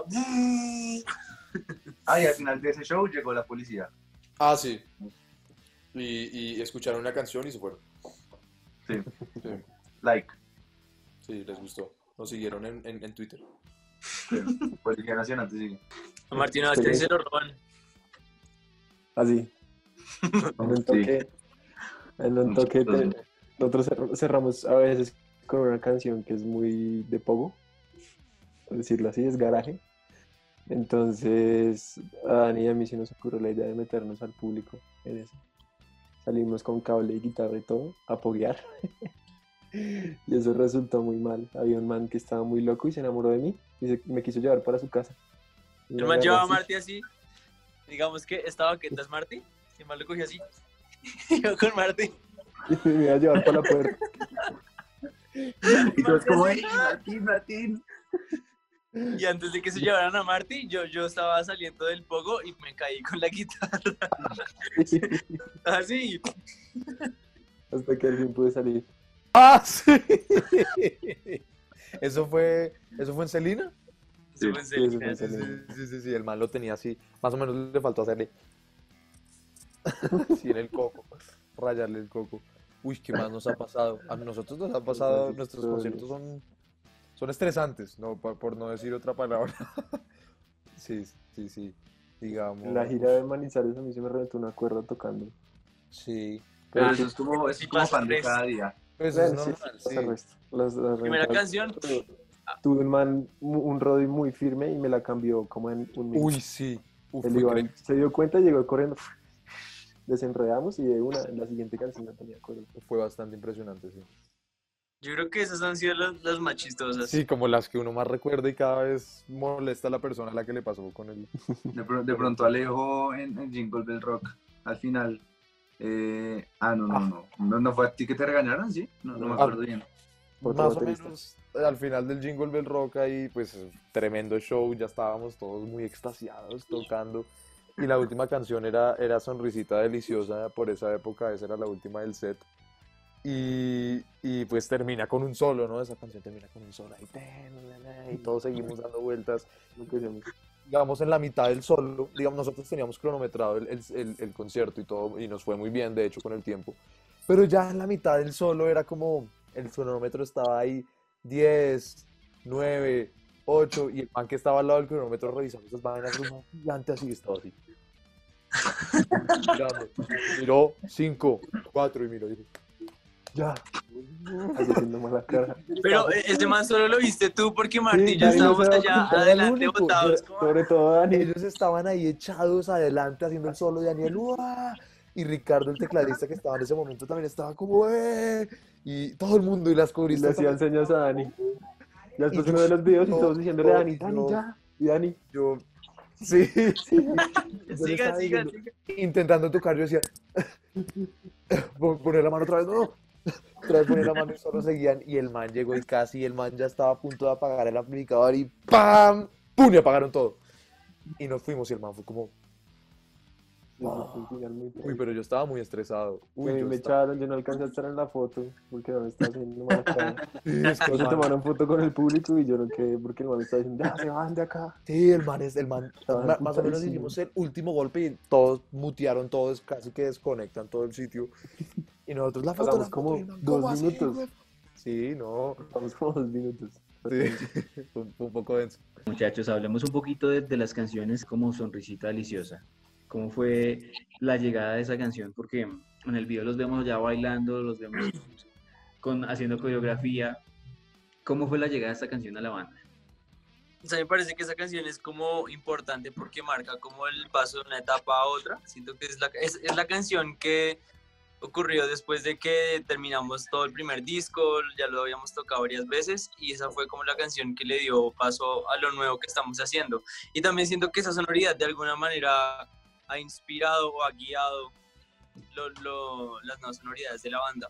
Speaker 2: Ah, y al final de ese show llegó la policía.
Speaker 5: Ah, sí. Y escucharon una canción y se fueron.
Speaker 2: Sí,
Speaker 5: Sí,
Speaker 2: like.
Speaker 5: sí, les gustó. Nos siguieron en Twitter.
Speaker 2: Sí. Policía Nacional te sigue.
Speaker 4: A Martín, no, es que se lo roban.
Speaker 3: Así, en un
Speaker 2: Sí.
Speaker 3: toque, en un toque nosotros cerramos a veces con una canción que es muy de pogo, por decirlo así, es garaje. Entonces, a Dani y a mí se nos ocurrió la idea de meternos al público en eso. salimos con cable y guitarra y todo a poguear. Y eso resultó muy mal. Había un man que estaba muy loco y se enamoró de mí y me quiso llevar para su casa. Y
Speaker 4: El
Speaker 3: me
Speaker 4: man
Speaker 3: agarró
Speaker 4: llevaba a
Speaker 3: así,
Speaker 4: Marty así, digamos que esta baqueta es Marty, y el man lo cogió así, y yo con Marty.
Speaker 3: y me iba a llevar para la puerta.
Speaker 2: Y todos como, ¡hey, Martín!
Speaker 4: Y antes de que se llevaran a Marty, yo estaba saliendo del pogo y me caí con la guitarra. Así.
Speaker 3: Hasta que al fin pude salir.
Speaker 5: ¡Ah, sí! ¿Eso fue en Celina?
Speaker 4: Eso fue en
Speaker 3: Sí, eso
Speaker 4: serio.
Speaker 3: fue en serio.
Speaker 5: Sí, el man lo tenía así, más o menos le faltó hacerle sí, en el coco, rayarle el coco. Uy, ¿qué más nos ha pasado? A nosotros nos ha pasado, nuestros conciertos son estresantes, no, por no decir otra palabra. Sí, digamos.
Speaker 3: En la gira de Manizales a mí se me reventó una cuerda tocando.
Speaker 5: Sí,
Speaker 2: Pero
Speaker 3: Pero
Speaker 2: eso es
Speaker 4: Sí
Speaker 2: como
Speaker 4: pasa
Speaker 2: pan de
Speaker 4: tres.
Speaker 2: cada día.
Speaker 5: pues es
Speaker 3: bueno, sí,
Speaker 5: normal,
Speaker 3: pasa
Speaker 5: sí.
Speaker 3: resto. Las
Speaker 4: Primera
Speaker 3: reventadas.
Speaker 4: canción.
Speaker 3: Tuve un man, un Roddy muy firme y me la cambió como en un minuto.
Speaker 5: Uy, sí. Uf,
Speaker 3: El
Speaker 5: fue
Speaker 3: Iván
Speaker 5: increíble.
Speaker 3: se dio cuenta y llegó corriendo. Desenredamos y de una, en la siguiente canción no tenía cuerda.
Speaker 5: Fue bastante impresionante, sí.
Speaker 4: Yo creo que esas han sido las más chistosas.
Speaker 5: Sí, como las que uno más recuerda y cada vez molesta a la persona a la que le pasó con él.
Speaker 2: De pronto Alejo en Jingle Bell Rock, al final. No fue a ti que te regañaron, ¿sí? No me acuerdo bien.
Speaker 3: Otro
Speaker 5: Más o
Speaker 3: baterista.
Speaker 5: menos al final del Jingle Bell Rock ahí, pues tremendo show, ya estábamos todos muy extasiados tocando. Y la última canción era Sonrisita Deliciosa, por esa época, esa era la última del set. Y pues termina con un solo, ¿no? Esa canción termina con un solo ahí, y todos seguimos dando vueltas.
Speaker 3: Lo que hacemos.
Speaker 5: Digamos, en la mitad del solo, digamos, nosotros teníamos cronometrado el concierto y todo, y nos fue muy bien, de hecho, con el tiempo. Pero ya en la mitad del solo era como, el cronómetro estaba ahí, 10, 9, 8, y el man que estaba al lado del cronómetro revisando esas vainas, un man gigante así, estaba así. Mirando. Miró, 5, 4, y miró, y dijo, ya.
Speaker 3: Así haciendo mala cara.
Speaker 4: Pero ese man solo lo viste tú porque Martín y yo
Speaker 3: Dani no
Speaker 4: estábamos
Speaker 3: se daba
Speaker 4: allá
Speaker 3: cuenta, era el
Speaker 4: adelante
Speaker 3: único.
Speaker 4: botados. como-
Speaker 3: Sobre todo Dani.
Speaker 5: Ellos estaban ahí echados adelante haciendo el solo de Daniel, ¡uah! Y Ricardo, el tecladista que estaba en ese momento, también estaba como, ¡eh! Y todo el mundo, y las
Speaker 3: Y le
Speaker 5: coristas
Speaker 3: hacían
Speaker 5: también.
Speaker 3: señas a Dani. Ya después
Speaker 5: Y
Speaker 3: uno de los videos y
Speaker 5: yo-
Speaker 3: todos diciéndole a Dani,
Speaker 5: yo-
Speaker 3: Dani, ya. Y Dani,
Speaker 5: Yo, sí,
Speaker 3: sí.
Speaker 5: yo le
Speaker 4: Siga,
Speaker 5: estaba
Speaker 4: siga,
Speaker 5: diciendo,
Speaker 4: siga.
Speaker 5: intentando tocar, yo decía, poner la mano otra vez, no, otra vez poner la mano y solo seguían, y el man llegó y casi, el man ya estaba a punto de apagar el amplificador y ¡pam! ¡Pum! Y apagaron todo. Y nos fuimos y el man fue como,
Speaker 3: Un final muy
Speaker 5: uy,
Speaker 3: trágico.
Speaker 5: pero yo estaba muy estresado.
Speaker 3: A
Speaker 5: Uy,
Speaker 3: mí
Speaker 5: yo
Speaker 3: me
Speaker 5: estaba...
Speaker 3: echaron, yo no alcancé a estar en la foto porque no me estaba haciendo mala cara.
Speaker 5: Sí, es que el
Speaker 3: Se
Speaker 5: man-
Speaker 3: tomaron foto con el público y yo no quedé porque el man me estaba diciendo, ya se van de acá.
Speaker 5: Sí, el man,
Speaker 3: Estaban
Speaker 5: más o menos
Speaker 3: putadísimos.
Speaker 5: hicimos el último golpe y todos mutearon, todos casi que desconectan todo el sitio. Y nosotros la foto,
Speaker 3: Pasamos
Speaker 5: la
Speaker 3: como
Speaker 5: foto, y el man,
Speaker 3: 2
Speaker 5: ¿cómo así,
Speaker 3: minutos.
Speaker 5: güey? Sí, no,
Speaker 3: Vamos como 2 minutos.
Speaker 5: sí, fue un poco denso.
Speaker 1: Muchachos, hablemos un poquito de las canciones como Sonrisita Deliciosa. ¿Cómo fue la llegada de esa canción? Porque en el video los vemos ya bailando, los vemos haciendo coreografía. ¿Cómo fue la llegada de esta canción a la banda?
Speaker 4: O sea, me parece que esa canción es como importante porque marca como el paso de una etapa a otra. Siento que es la canción que ocurrió después de que terminamos todo el primer disco, ya lo habíamos tocado varias veces y esa fue como la canción que le dio paso a lo nuevo que estamos haciendo. Y también siento que esa sonoridad de alguna manera ha inspirado o ha guiado las nuevas sonoridades de la banda.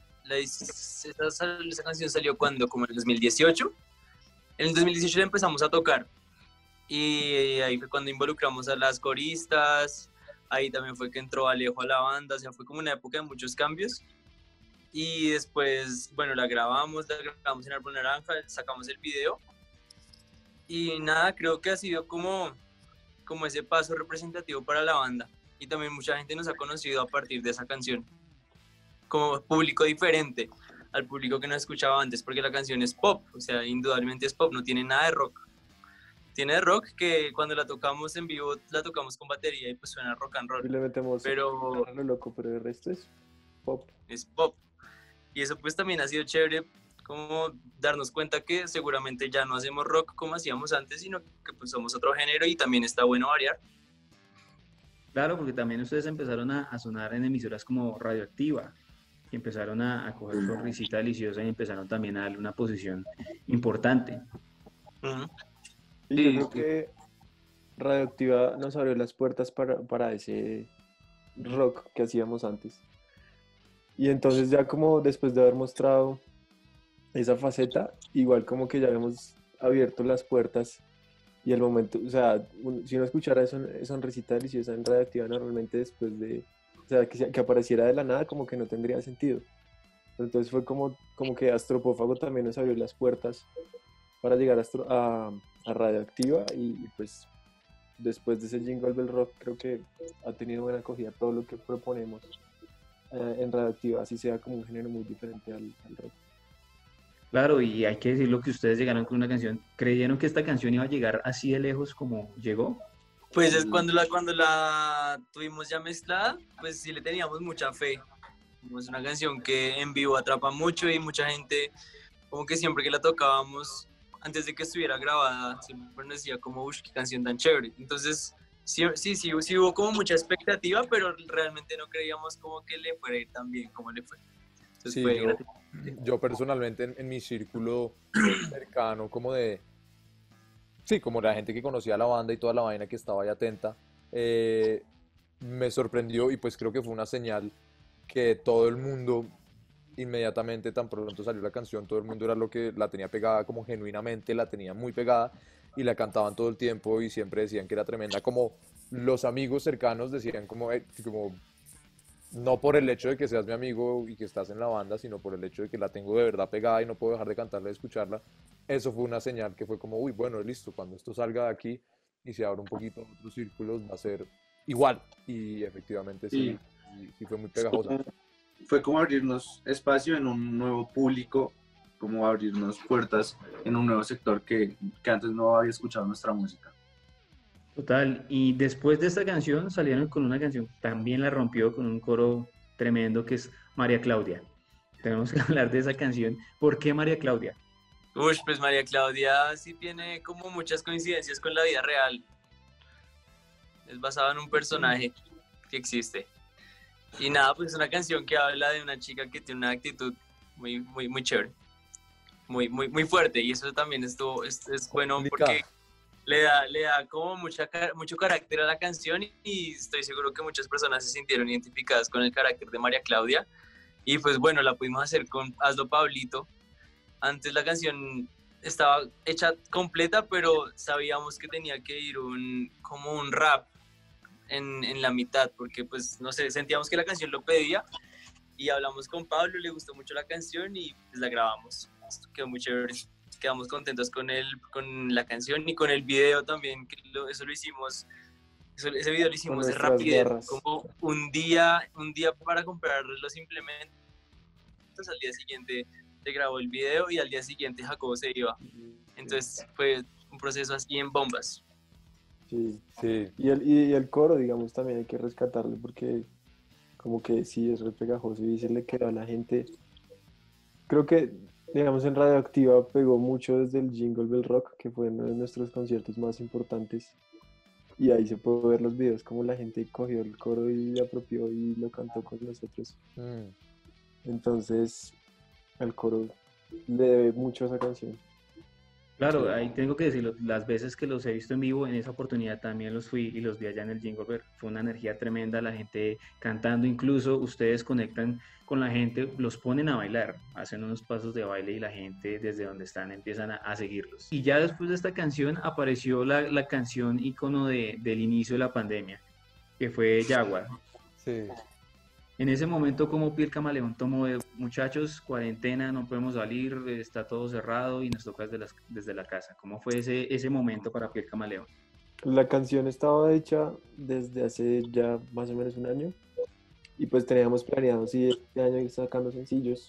Speaker 4: Esa canción salió cuando, como en el 2018. En el 2018 la empezamos a tocar y ahí fue cuando involucramos a las coristas, ahí también fue que entró Alejo a la banda, o sea, fue como una época de muchos cambios. Y después, bueno, la grabamos en Árbol Naranja, sacamos el video. Y nada, creo que ha sido como ese paso representativo para la banda. Y también mucha gente nos ha conocido a partir de esa canción. Como público diferente al público que nos escuchaba antes, porque la canción es pop, o sea, indudablemente es pop, no tiene nada de rock. Tiene de rock que cuando la tocamos en vivo, la tocamos con batería y pues suena rock and
Speaker 3: Y
Speaker 4: roll,
Speaker 3: le metemos
Speaker 4: pero
Speaker 3: a lo loco, pero el resto es pop.
Speaker 4: es pop. Y eso pues también ha sido chévere, como darnos cuenta que seguramente ya no hacemos rock como hacíamos antes, sino que pues somos otro género y también está bueno variar.
Speaker 1: Claro, porque también ustedes empezaron a sonar en emisoras como Radioactiva, que empezaron a coger su risita deliciosa y empezaron también a darle una posición importante.
Speaker 4: Ujú.
Speaker 3: Y yo
Speaker 2: Sí,
Speaker 3: creo que Radioactiva nos abrió las puertas para ese rock que hacíamos antes. Y entonces ya como después de haber mostrado esa faceta, igual como que ya habíamos abierto las puertas y el momento, o sea, si uno escuchara sonrisita deliciosa en Radioactiva normalmente después de, o sea, que apareciera de la nada como que no tendría sentido. Pero entonces fue como que Astropófago también nos abrió las puertas para llegar a Radioactiva y pues después de ese Jingle Bell Rock creo que ha tenido buena acogida todo lo que proponemos en Radioactiva, así sea como un género muy diferente al rock.
Speaker 1: Claro, y hay que decirlo que ustedes llegaron con una canción, ¿creyeron que esta canción iba a llegar así de lejos como llegó?
Speaker 4: Pues es cuando la tuvimos ya mezclada, pues sí le teníamos mucha fe. Es una canción que en vivo atrapa mucho y mucha gente, como que siempre que la tocábamos, antes de que estuviera grabada, siempre nos decía como, uff, qué canción tan chévere. Entonces, sí hubo como mucha expectativa, pero realmente no creíamos como que le fuera a ir tan bien como le fue. Entonces
Speaker 5: Sí,
Speaker 4: fue gratificante.
Speaker 5: yo personalmente en mi círculo cercano, como de, sí, como la gente que conocía la banda y toda la vaina que estaba ahí atenta, eh, me sorprendió y pues creo que fue una señal que todo el mundo inmediatamente, tan pronto salió la canción, todo el mundo era lo que la tenía pegada, como genuinamente la tenía muy pegada y la cantaban todo el tiempo y siempre decían que era tremenda, como los amigos cercanos decían como no por el hecho de que seas mi amigo y que estás en la banda, sino por el hecho de que la tengo de verdad pegada y no puedo dejar de cantarla y escucharla. Eso fue una señal que fue como, uy, bueno, listo, cuando esto salga de aquí y se abra un poquito a otros círculos, va a ser igual. Y efectivamente
Speaker 2: sí.
Speaker 5: sí fue muy pegajosa.
Speaker 2: Fue como abrirnos espacio en un nuevo público, como abrirnos puertas en un nuevo sector que antes no había escuchado nuestra música.
Speaker 1: Total, y después de esta canción salieron con una canción, también la rompió con un coro tremendo que es María Claudia. Tenemos que hablar de esa canción. ¿Por qué María Claudia?
Speaker 4: Uy, pues María Claudia sí tiene como muchas coincidencias con la vida real. Es basada en un personaje que existe. Y nada, pues es una canción que habla de una chica que tiene una actitud muy chévere, muy fuerte. Y eso también es bueno
Speaker 5: Complicada.
Speaker 4: porque le da como mucho carácter a la canción y estoy seguro que muchas personas se sintieron identificadas con el carácter de María Claudia. Y pues bueno, la pudimos hacer con Hazlo Pablito. Antes la canción estaba hecha completa, pero sabíamos que tenía que ir como un rap en la mitad, porque pues no sé, sentíamos que la canción lo pedía y hablamos con Pablo, le gustó mucho la canción y pues la grabamos. Esto quedó muy chévere. Quedamos contentos con la canción y con el video también, que eso lo hicimos. Ese video lo
Speaker 3: Con
Speaker 4: hicimos de
Speaker 3: nuestras
Speaker 4: rapidez,
Speaker 3: garras.
Speaker 4: como un día para comprar los implementos, al día siguiente se grabó el video y al día siguiente Jacobo se iba. Entonces fue un proceso así en bombas.
Speaker 3: Sí.
Speaker 5: Sí,
Speaker 3: Y el coro, digamos, también hay que rescatarlo porque como que sí es re pegajoso y se le quedó a la gente. Creo que, digamos, en Radioactiva pegó mucho desde el Jingle Bell Rock, que fue uno de nuestros conciertos más importantes. Y ahí se puede ver los videos, como la gente cogió el coro y apropió y lo cantó con nosotros.
Speaker 5: mm,
Speaker 3: Entonces, al coro le debe mucho a esa canción.
Speaker 1: Claro,
Speaker 5: sí.
Speaker 1: ahí tengo que decirlo, las veces que los he visto en vivo, en esa oportunidad también los fui y los vi allá en el Jingle Bell. Fue una energía tremenda, la gente cantando, incluso ustedes conectan con la gente, los ponen a bailar, hacen unos pasos de baile y la gente desde donde están empiezan a seguirlos. Y ya después de esta canción apareció la canción ícono del inicio de la pandemia, que fue Jaguar.
Speaker 5: Sí.
Speaker 1: En ese momento, como Piel Camaleón tomó de muchachos, cuarentena, no podemos salir, está todo cerrado y nos toca desde la casa. ¿Cómo fue ese momento para Piel Camaleón?
Speaker 3: La canción estaba hecha desde hace ya más o menos un año y pues teníamos planeado, sí, este año ir sacando sencillos.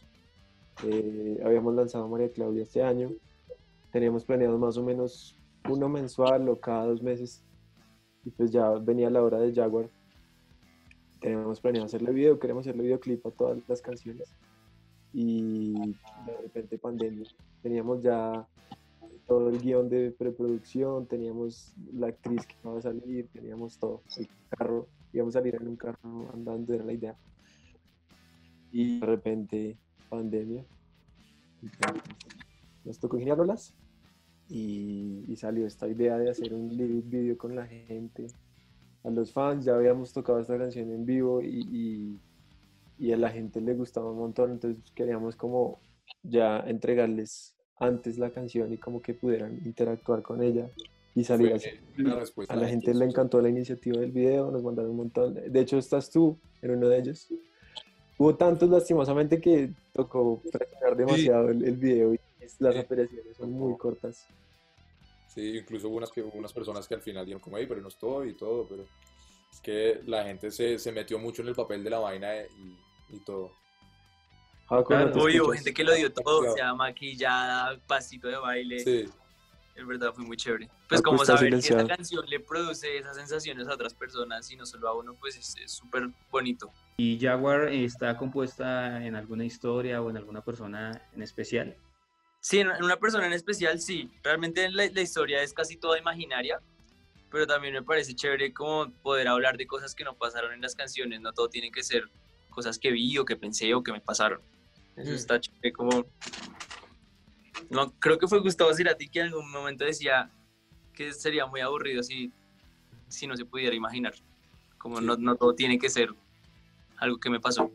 Speaker 3: Habíamos lanzado María Claudia este año, teníamos planeado más o menos uno mensual o cada 2 meses y pues ya venía la hora de Jaguar. Teníamos planeado hacerle video, queremos hacerle videoclip a todas las canciones y de repente pandemia. Teníamos ya todo el guión de preproducción, teníamos la actriz que iba a salir, teníamos todo, el carro, íbamos a salir en un carro andando, era la idea. Y de repente, pandemia, entonces, nos tocó ingeniárnoslas y salió esta idea de hacer un lyric video con la gente, a los fans. Ya habíamos tocado esta canción en vivo y a la gente le gustaba un montón, entonces queríamos como ya entregarles antes la canción y como que pudieran interactuar con ella y salir así.
Speaker 5: Una respuesta
Speaker 3: A la
Speaker 5: de
Speaker 3: gente
Speaker 5: ellos.
Speaker 3: le encantó la iniciativa del video, nos mandaron un montón. De hecho, estás tú en uno de ellos. Hubo tantos lastimosamente que tocó presionar demasiado el video y las
Speaker 5: Sí.
Speaker 3: apariciones son muy cortas.
Speaker 5: Sí, incluso hubo unas personas que al final dijeron como, hey, pero no estoy y todo, pero es que la gente se metió mucho en el papel de la vaina y todo.
Speaker 3: Jaco,
Speaker 1: Claro,
Speaker 3: ¿no te
Speaker 4: Uy, hubo
Speaker 3: escuchas?
Speaker 4: gente que lo dio todo,
Speaker 5: Claro.
Speaker 4: o sea, maquillada, pasito de baile.
Speaker 5: Sí,
Speaker 4: En verdad fue muy chévere. Pues
Speaker 3: Jaco
Speaker 4: como
Speaker 3: está
Speaker 4: saber que esa
Speaker 3: silenciado.
Speaker 4: canción le produce esas sensaciones a otras personas y no solo a uno, pues es súper bonito.
Speaker 1: ¿Y Jaguar está compuesta en alguna historia o en alguna persona en especial?
Speaker 4: Sí, en una persona en especial, sí. Realmente la historia es casi toda imaginaria, pero también me parece chévere como poder hablar de cosas que no pasaron en las canciones. No todo tiene que ser cosas que vi o que pensé o que me pasaron. Eso está chévere como... No, creo que fue Gustavo Cerati que en algún momento decía que sería muy aburrido si no se pudiera imaginar. Como
Speaker 5: Sí.
Speaker 4: no todo tiene que ser algo que me pasó.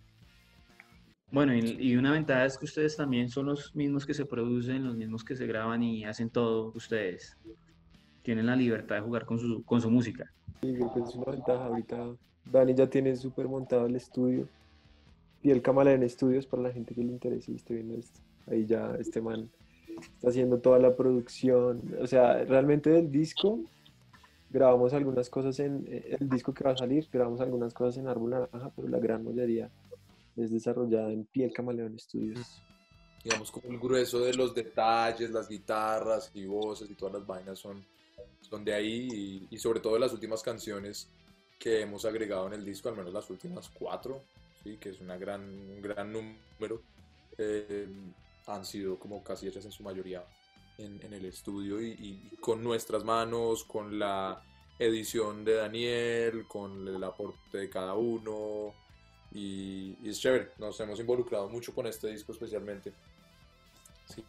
Speaker 1: Bueno, y una ventaja es que ustedes también son los mismos que se producen, los mismos que se graban y hacen todo ustedes. Tienen la libertad de jugar con su música.
Speaker 3: Sí, creo que es una ventaja. Ahorita Dani ya tiene súper montado el estudio. Y el Camaleón Studios para la gente que le interese y esté viendo esto. Ahí ya este man está haciendo toda la producción. O sea, realmente del disco grabamos algunas cosas en el disco que va a salir, grabamos algunas cosas en Árbol Naranja, pero la gran mayoría es desarrollada en Piel Camaleón Studios.
Speaker 5: digamos como el grueso de los detalles, las guitarras y voces y todas las vainas son de ahí y sobre todo las últimas canciones que hemos agregado en el disco, al menos las últimas 4, ¿sí? Que es un gran número, eh, han sido como casi hechas en su mayoría en el estudio y con nuestras manos, con la edición de Daniel, con el aporte de cada uno y es chévere, nos hemos involucrado mucho con este disco especialmente. Sí.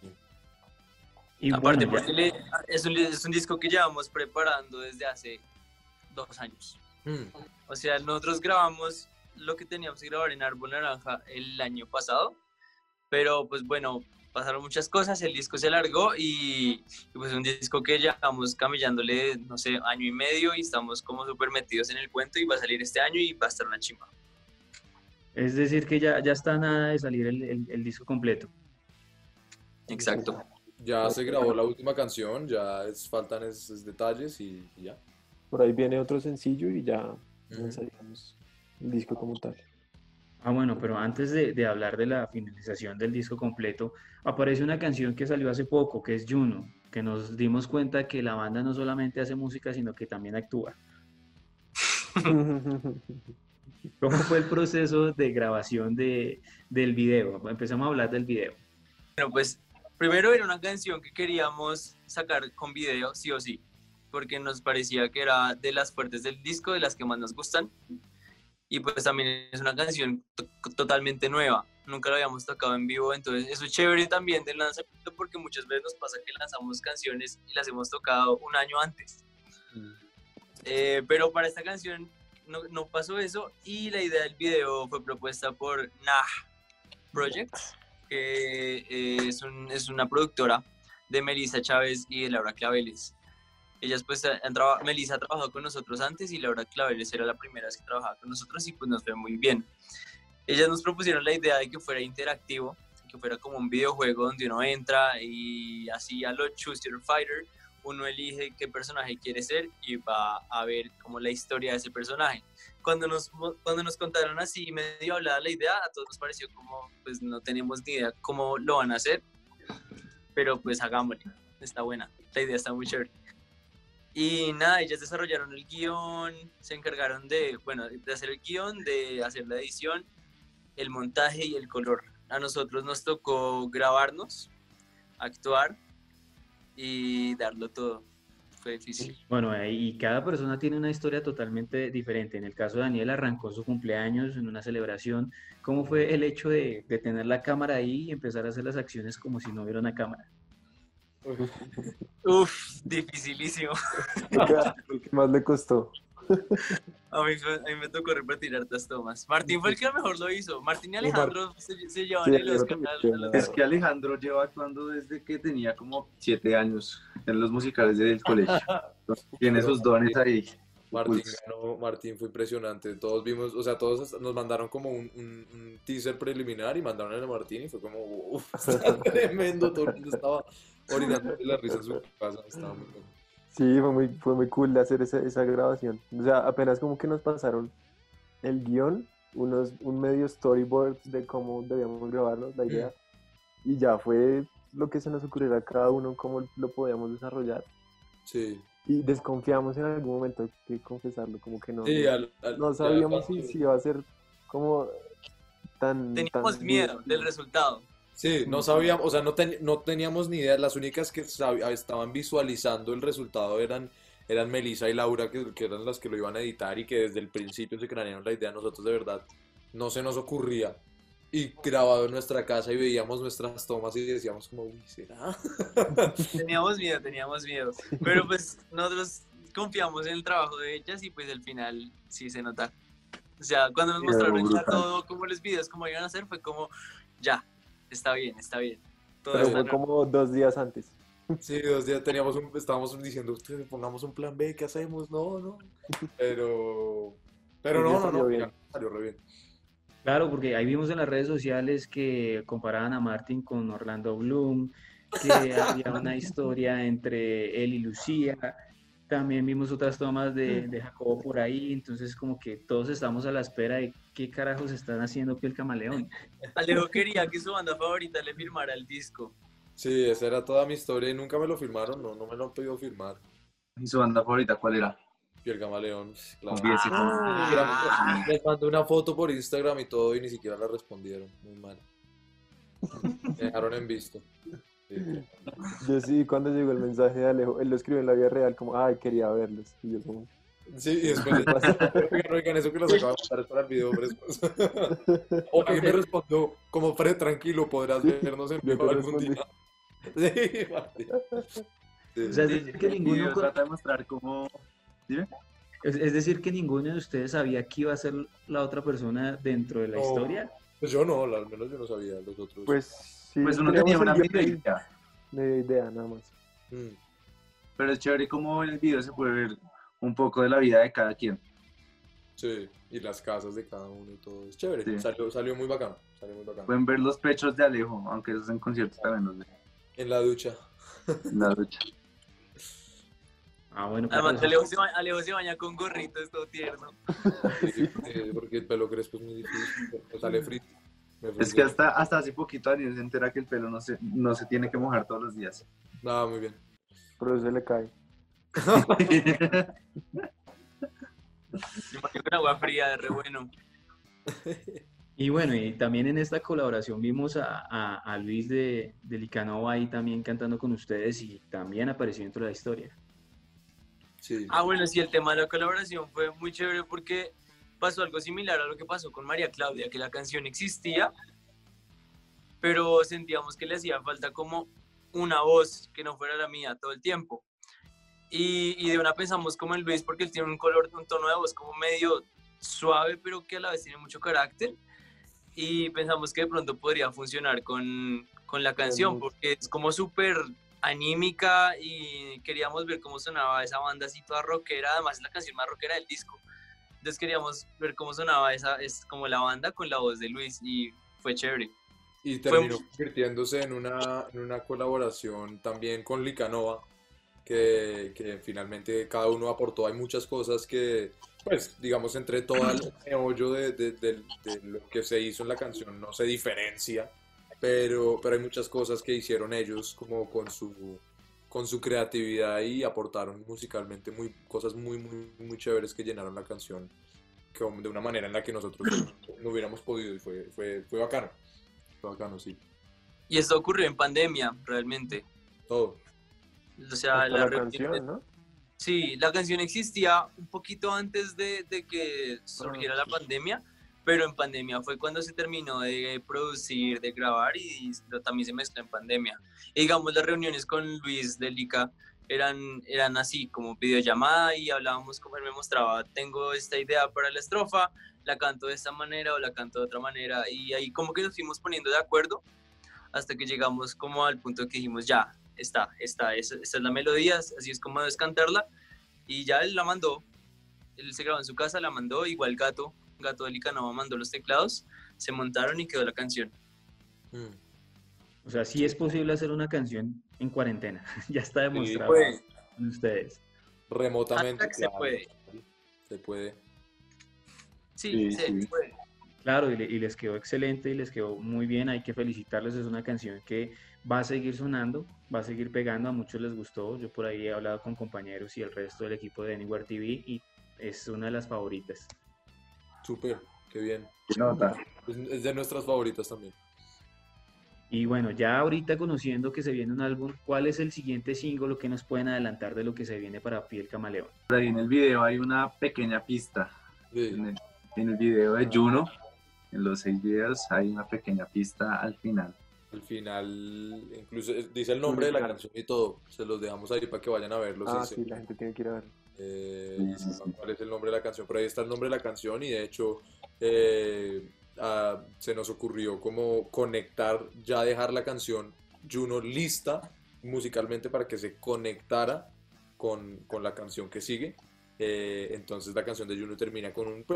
Speaker 1: Y
Speaker 4: Aparte,
Speaker 1: bueno, ya,
Speaker 4: porque es un disco que llevamos preparando desde hace 2 años. O sea, nosotros grabamos lo que teníamos que grabar en Árbol Naranja el año pasado, pero pues bueno, pasaron muchas cosas, el disco se alargó y pues un disco que llevamos camellándole, no sé, año y medio y estamos como súper metidos en el cuento y va a salir este año y va a estar una chimba.
Speaker 1: es decir que ya está nada de salir el disco completo.
Speaker 4: Exacto.
Speaker 5: Ya se grabó la última canción, faltan esos detalles y ya.
Speaker 3: Por ahí viene otro sencillo y ya lanzaríamos el disco como tal.
Speaker 1: Ah, bueno, pero antes de hablar de la finalización del disco completo, aparece una canción que salió hace poco, que es Juno, que nos dimos cuenta que la banda no solamente hace música, sino que también actúa. ¿Cómo fue el proceso de grabación del video? Empezamos a hablar del video.
Speaker 4: Bueno, pues primero era una canción que queríamos sacar con video, sí o sí, porque nos parecía que era de las fuertes del disco, de las que más nos gustan. Y pues también es una canción totalmente nueva, nunca la habíamos tocado en vivo, entonces eso es chévere también del lanzamiento porque muchas veces nos pasa que lanzamos canciones y las hemos tocado un año antes. Pero para esta canción no pasó eso y la idea del video fue propuesta por Nah Projects, que es una productora de Melissa Chávez y de Laura Claveles. Ellas pues Melissa ha trabajado con nosotros antes y Laura Claveles era la primera vez que trabajaba con nosotros y pues nos fue muy bien. Ellas nos propusieron la idea de que fuera interactivo, que fuera como un videojuego donde uno entra y así a lo Choose Your Fighter, uno elige qué personaje quiere ser y va a ver como la historia de ese personaje. Cuando nos contaron así medio hablada la idea, a todos nos pareció como pues no tenemos ni idea cómo lo van a hacer, pero pues hagámosle, está buena, la idea está muy chévere. Y nada, ellas desarrollaron el guión, se encargaron de hacer el guión, de hacer la edición, el montaje y el color. A nosotros nos tocó grabarnos, actuar y darlo todo. Fue difícil.
Speaker 1: Bueno, y cada persona tiene una historia totalmente diferente. En el caso de Daniel, arrancó su cumpleaños en una celebración. ¿Cómo fue el hecho de tener la cámara ahí y empezar a hacer las acciones como si no hubiera una cámara?
Speaker 4: Uf, dificilísimo.
Speaker 3: ¿El que más le costó?
Speaker 4: A mí me tocó repetir hartas tomas. Martín fue el que mejor lo hizo. Martín y Alejandro se llevan
Speaker 3: Sí,
Speaker 4: el Oscar
Speaker 2: Es que Alejandro lleva actuando desde que tenía como 7 años en los musicales del colegio. Entonces, tiene sus dones ahí.
Speaker 5: Martín fue impresionante. Todos vimos, o sea, todos nos mandaron como un teaser preliminar y mandaron a Martín y fue como, uff, está tremendo. Todo el mundo estaba orinando de la risa en su casa. Estaba muy bueno.
Speaker 3: Sí, fue muy cool de hacer esa grabación. O sea, apenas como que nos pasaron el guión, un medio storyboard de cómo debíamos grabarlo, la idea, y ya fue lo que se nos ocurriera a cada uno, cómo lo podíamos desarrollar.
Speaker 5: Sí.
Speaker 3: Y desconfiamos en algún momento, hay que confesarlo, como que no,
Speaker 5: Sí,
Speaker 3: no sabíamos si iba a ser como
Speaker 4: Teníamos
Speaker 3: tan
Speaker 4: miedo
Speaker 3: divertido.
Speaker 4: del resultado.
Speaker 5: Sí, no sabíamos, o sea, no teníamos ni idea. Las únicas que estaban visualizando el resultado eran Melissa y Laura, que eran las que lo iban a editar y que desde el principio se cranearon la idea. Nosotros de verdad no se nos ocurría. Y grabado en nuestra casa y veíamos nuestras tomas y decíamos como, uy, ¿será?
Speaker 4: Teníamos miedo. Pero pues nosotros confiamos en el trabajo de ellas y pues al final sí se nota. O sea, cuando nos mostraron ya todo, como los videos, como iban a hacer, fue como, ya, está bien. Todo
Speaker 3: Pero
Speaker 4: está
Speaker 3: fue
Speaker 4: normal.
Speaker 3: como 2 días antes.
Speaker 5: Sí, 2 días estábamos diciendo, ustedes pongamos un plan B, ¿qué hacemos? No. Pero no,
Speaker 3: Salió bien.
Speaker 5: ya salió re bien.
Speaker 1: Claro, porque ahí vimos en las redes sociales que comparaban a Martin con Orlando Bloom, que había una historia entre él y Lucía. También vimos otras tomas de Jacobo por ahí, entonces como que todos estamos a la espera de qué carajos están haciendo Piel Camaleón.
Speaker 4: Alejo quería que su banda favorita le firmara el disco.
Speaker 5: Sí, esa era toda mi historia y nunca me lo firmaron, no me lo han pedido firmar.
Speaker 2: ¿Y su banda favorita cuál era?
Speaker 5: Piel Camaleón, claro.
Speaker 2: Confiese.
Speaker 5: Les mandé una foto por Instagram y todo y ni siquiera la respondieron, muy mal. Me dejaron en visto. Sí.
Speaker 3: Yo sí, cuando llegó el mensaje de Alejo, él lo escribió en la vida real como, ay, quería verlos. Y yo como,
Speaker 5: Sí, y después oigan, eso que los acabo de mandar es para el video, pero después. O alguien me respondió, como Fred, tranquilo, podrás vernos en
Speaker 3: yo
Speaker 5: vivo
Speaker 3: te
Speaker 5: algún
Speaker 3: respondí.
Speaker 5: día. Sí, Martín. Sí.
Speaker 1: O sea, es decir que
Speaker 2: El video
Speaker 1: ninguno,
Speaker 2: trata de mostrar cómo... Dime.
Speaker 1: es decir que ninguno de ustedes sabía que iba a ser la otra persona dentro de la
Speaker 5: No.
Speaker 1: historia.
Speaker 5: Pues yo no, al menos yo no sabía, los otros.
Speaker 3: Pues sí,
Speaker 2: Pues uno
Speaker 3: teníamos
Speaker 2: tenía una
Speaker 3: el guión ahí,
Speaker 2: idea,
Speaker 3: medio idea nada más.
Speaker 5: Mm,
Speaker 2: pero es chévere cómo en el video se puede ver un poco de la vida de cada quien.
Speaker 5: sí, y las casas de cada uno y todo. Es chévere,
Speaker 2: Sí.
Speaker 5: salió muy bacano. Salió muy bacano.
Speaker 2: Pueden ver los pechos de Alejo, aunque esos en conciertos también los ven
Speaker 5: En la ducha.
Speaker 2: en la ducha.
Speaker 1: Ah, bueno,
Speaker 4: Además,
Speaker 1: Carlos,
Speaker 4: Alejo se baña con gorrito, es todo tierno.
Speaker 5: Sí, porque el pelo crespo es muy difícil, me sale frito.
Speaker 2: Es que hasta hace poquito Daniel se entera que el pelo no se tiene que mojar todos los días.
Speaker 5: Nada, muy bien.
Speaker 3: Pero se le cae.
Speaker 4: Me baño con agua fría, de re bueno.
Speaker 1: y bueno, y también en esta colaboración vimos a Luis de Licanova ahí también cantando con ustedes y también apareció dentro de la historia.
Speaker 5: Sí.
Speaker 4: Ah, bueno, sí, el tema de la colaboración fue muy chévere porque pasó algo similar a lo que pasó con María Claudia, que la canción existía, pero sentíamos que le hacía falta como una voz que no fuera la mía todo el tiempo. Y de una pensamos como en Luis porque él tiene un tono de voz como medio suave, pero que a la vez tiene mucho carácter. Y pensamos que de pronto podría funcionar con la canción porque es como súper anímica y queríamos ver cómo sonaba esa banda así toda rockera, además es la canción más rockera del disco. Entonces queríamos ver cómo sonaba es como la banda con la voz de Luis y fue chévere.
Speaker 5: Y terminó convirtiéndose en una colaboración también con Licanova, que finalmente cada uno aportó. Hay muchas cosas que, pues, digamos, entre todo el meollo de lo que se hizo en la canción no se diferencia, pero hay muchas cosas que hicieron ellos como con su creatividad y aportaron musicalmente cosas muy chéveres que llenaron la canción de una manera en la que nosotros no hubiéramos podido y fue bacano. Fue bacano, sí.
Speaker 4: Y esto ocurrió en pandemia, realmente.
Speaker 5: Todo.
Speaker 4: O sea,
Speaker 3: Hasta
Speaker 4: la
Speaker 3: la
Speaker 4: reunión,
Speaker 3: canción, ¿no?
Speaker 4: sí, la canción existía un poquito antes de que surgiera la pandemia, pero en pandemia fue cuando se terminó de producir, de grabar y también se mezcló en pandemia. Y digamos, las reuniones con Luis Delica eran así, como videollamada y hablábamos como él me mostraba, tengo esta idea para la estrofa, la canto de esta manera o la canto de otra manera y ahí como que nos fuimos poniendo de acuerdo hasta que llegamos como al punto que dijimos, ya, esta es la melodía, así es como debes cantarla. Y ya él la mandó, él se grabó en su casa, la mandó, igual Gato de Licanova mandó los teclados, se montaron y quedó la canción.
Speaker 5: Mm.
Speaker 1: O sea, sí es posible hacer una canción en cuarentena. Ya está
Speaker 5: Sí,
Speaker 1: demostrado
Speaker 5: claro.
Speaker 1: con ustedes.
Speaker 5: Remotamente,
Speaker 4: Hasta que se
Speaker 5: claro.
Speaker 4: puede.
Speaker 5: Se puede.
Speaker 4: Sí,
Speaker 2: Sí,
Speaker 4: se
Speaker 2: sí.
Speaker 4: puede.
Speaker 1: Claro, y les quedó excelente y les quedó muy bien. Hay que felicitarles. Es una canción que va a seguir sonando, va a seguir pegando. A muchos les gustó. Yo por ahí he hablado con compañeros y el resto del equipo de Anywhere TV y es una de las favoritas.
Speaker 5: Súper, qué bien.
Speaker 2: Se nota.
Speaker 5: Es de nuestras favoritas también.
Speaker 1: Y bueno, ya ahorita conociendo que se viene un álbum, ¿cuál es el siguiente single que nos pueden adelantar de lo que se viene para Piel Camaleón?
Speaker 2: Por ahí en el video hay una pequeña pista.
Speaker 5: Sí.
Speaker 2: En el video de Juno, en los 6 videos, hay una pequeña pista al final.
Speaker 5: Al final, incluso dice el nombre de la canción y todo. Se los dejamos ahí para que vayan a verlo.
Speaker 3: Ah,
Speaker 5: Sí,
Speaker 3: sí, la gente tiene que ir a ver.
Speaker 5: y sepan cuál es el nombre de la canción. Por ahí está el nombre de la canción y de hecho se nos ocurrió como conectar, ya dejar la canción Juno lista musicalmente para que se conectara con la canción que sigue. Entonces la canción de Juno termina con un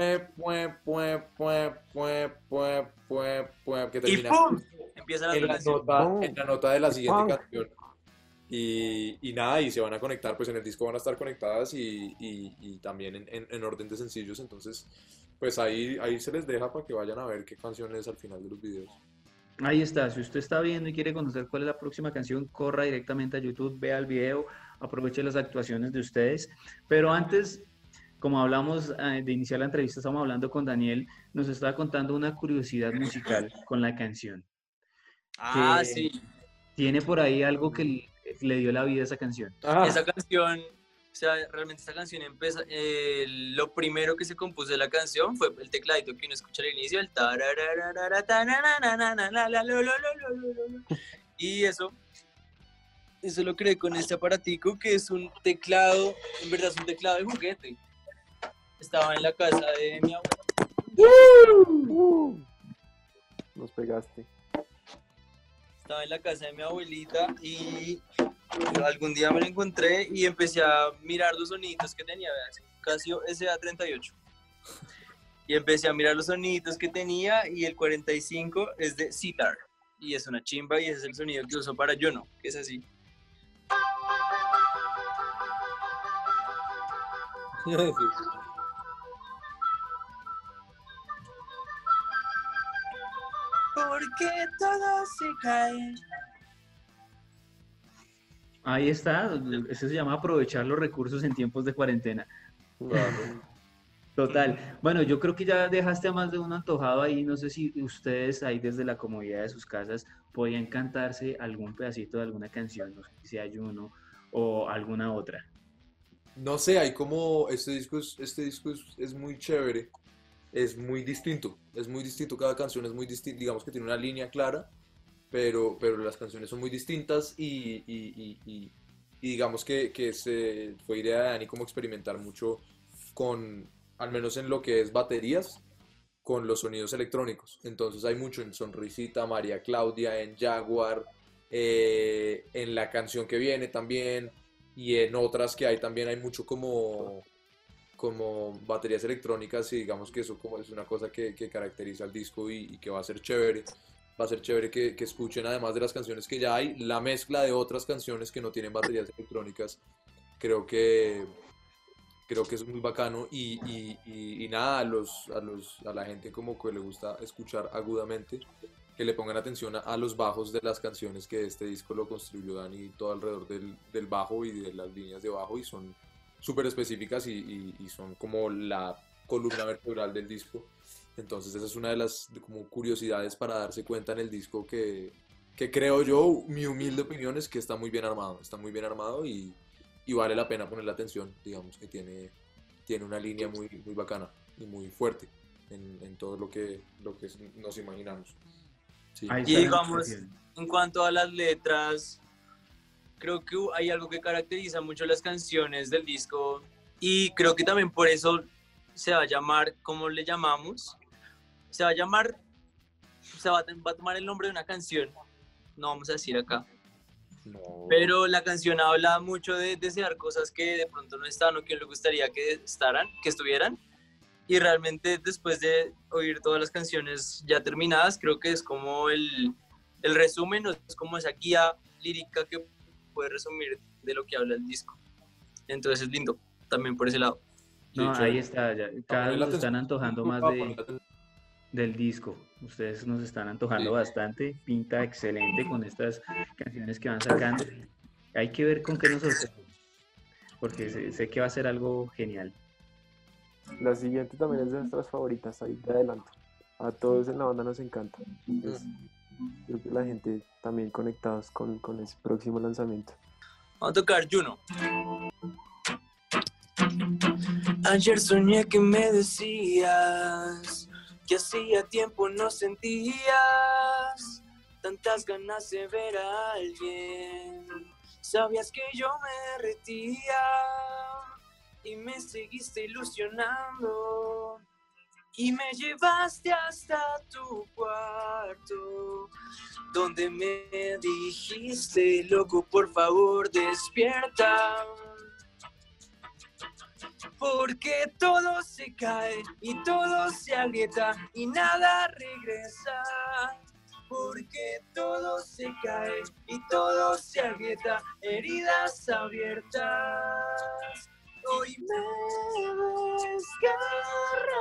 Speaker 5: que
Speaker 4: Y
Speaker 5: termina
Speaker 4: ¡pum! Empieza la otra canción.
Speaker 5: en la nota de la siguiente
Speaker 3: Punk.
Speaker 5: canción. Y nada, y se van a conectar, pues en el disco van a estar conectadas y también en orden de sencillos, entonces pues ahí se les deja para que vayan a ver qué canción es al final de los videos.
Speaker 1: Ahí está, si usted está viendo y quiere conocer cuál es la próxima canción, corra directamente a YouTube, vea el video, aproveche las actuaciones de ustedes. Pero antes, como hablamos de iniciar la entrevista, estamos hablando con Daniel, nos estaba contando una curiosidad musical con la canción.
Speaker 4: Ah,
Speaker 1: Que
Speaker 4: sí.
Speaker 1: tiene por ahí algo que le dio la vida a esa canción.
Speaker 4: Esa canción, o sea, realmente esta canción empieza, lo primero que se compuso de la canción fue el tecladito que uno escucha al inicio, el tarararara, tananananana, lo, lo, lo. Y eso lo creé con este aparatico que es un teclado, en verdad es un teclado de juguete. Estaba en la casa de mi abuela.
Speaker 3: Nos pegaste.
Speaker 4: Estaba en la casa de mi abuelita y algún día me lo encontré y empecé a mirar los sonidos que tenía, vean, Casio SA38. Y empecé a mirar los sonidos que tenía y el 45 es de Sitar y es una chimba y ese es el sonido que uso para Juno, que es así. Porque todo se cae.
Speaker 1: Ahí está, eso se llama aprovechar los recursos en tiempos de cuarentena.
Speaker 3: Claro.
Speaker 1: Total. Bueno, yo creo que ya dejaste a más de uno antojado ahí. No sé si ustedes ahí desde la comodidad de sus casas podían cantarse algún pedacito de alguna canción, no sé si sea Juno o alguna otra.
Speaker 5: No sé, hay como, este disco es muy chévere, es muy distinto, cada canción es muy distinta, digamos que tiene una línea clara, pero las canciones son muy distintas y digamos que se fue idea de Dani como experimentar mucho con, al menos en lo que es baterías, con los sonidos electrónicos. Entonces hay mucho en Sonrisita, María Claudia, en Jaguar, en la canción que viene también, y en otras que hay también hay mucho como baterías electrónicas y digamos que eso como es una cosa que caracteriza al disco y que va a ser chévere. Va a ser chévere que escuchen además de las canciones que ya hay, la mezcla de otras canciones que no tienen baterías electrónicas. Creo que, creo que es muy bacano y nada, a la gente como que le gusta escuchar agudamente, que le pongan atención a los bajos de las canciones que este disco lo construyó Dani todo alrededor del bajo y de las líneas de bajo y son súper específicas y son como la columna vertebral del disco. Entonces esa es una de las como curiosidades para darse cuenta en el disco que creo yo, mi humilde opinión es que está muy bien armado y vale la pena ponerle atención, digamos que tiene una línea muy, muy bacana y muy fuerte en todo lo que nos imaginamos. Sí.
Speaker 1: Ahí
Speaker 4: Y
Speaker 1: está la
Speaker 4: digamos,
Speaker 1: invitación.
Speaker 4: en cuanto a las letras, creo que hay algo que caracteriza mucho las canciones del disco y creo que también por eso se va a llamar, ¿cómo le llamamos? Se va a llamar, va a tomar el nombre de una canción, no vamos a decir acá,
Speaker 5: No.
Speaker 4: pero la canción habla mucho de desear cosas que de pronto no están o que le gustaría que estuvieran. Y realmente después de oír todas las canciones ya terminadas, creo que es como el resumen, o es como esa guía lírica que puede resumir de lo que habla el disco. Entonces es lindo, también por ese lado.
Speaker 5: Sí,
Speaker 1: No,
Speaker 5: chévere.
Speaker 1: ahí está, ya, cada
Speaker 5: Ponerle
Speaker 1: vez nos están
Speaker 5: atención.
Speaker 1: antojando más del disco. Ustedes nos están antojando
Speaker 5: Sí.
Speaker 1: bastante, pinta excelente con estas canciones que van sacando. Hay que ver con qué nos sorprenden, porque sé que va a ser algo genial.
Speaker 3: La siguiente también es de nuestras favoritas, ahí de adelanto. A todos en la banda nos encanta. Creo que la gente también conectados con ese próximo lanzamiento.
Speaker 4: Vamos a tocar Juno. Ayer soñé que me decías que hacía tiempo no sentías tantas ganas de ver a alguien. Sabías que yo me derretía y me seguiste ilusionando y me llevaste hasta tu cuarto donde me dijiste, loco, por favor despierta, porque todo se cae y todo se agrieta y nada regresa, porque todo se cae y todo se agrieta, heridas abiertas, hoy me desgarras.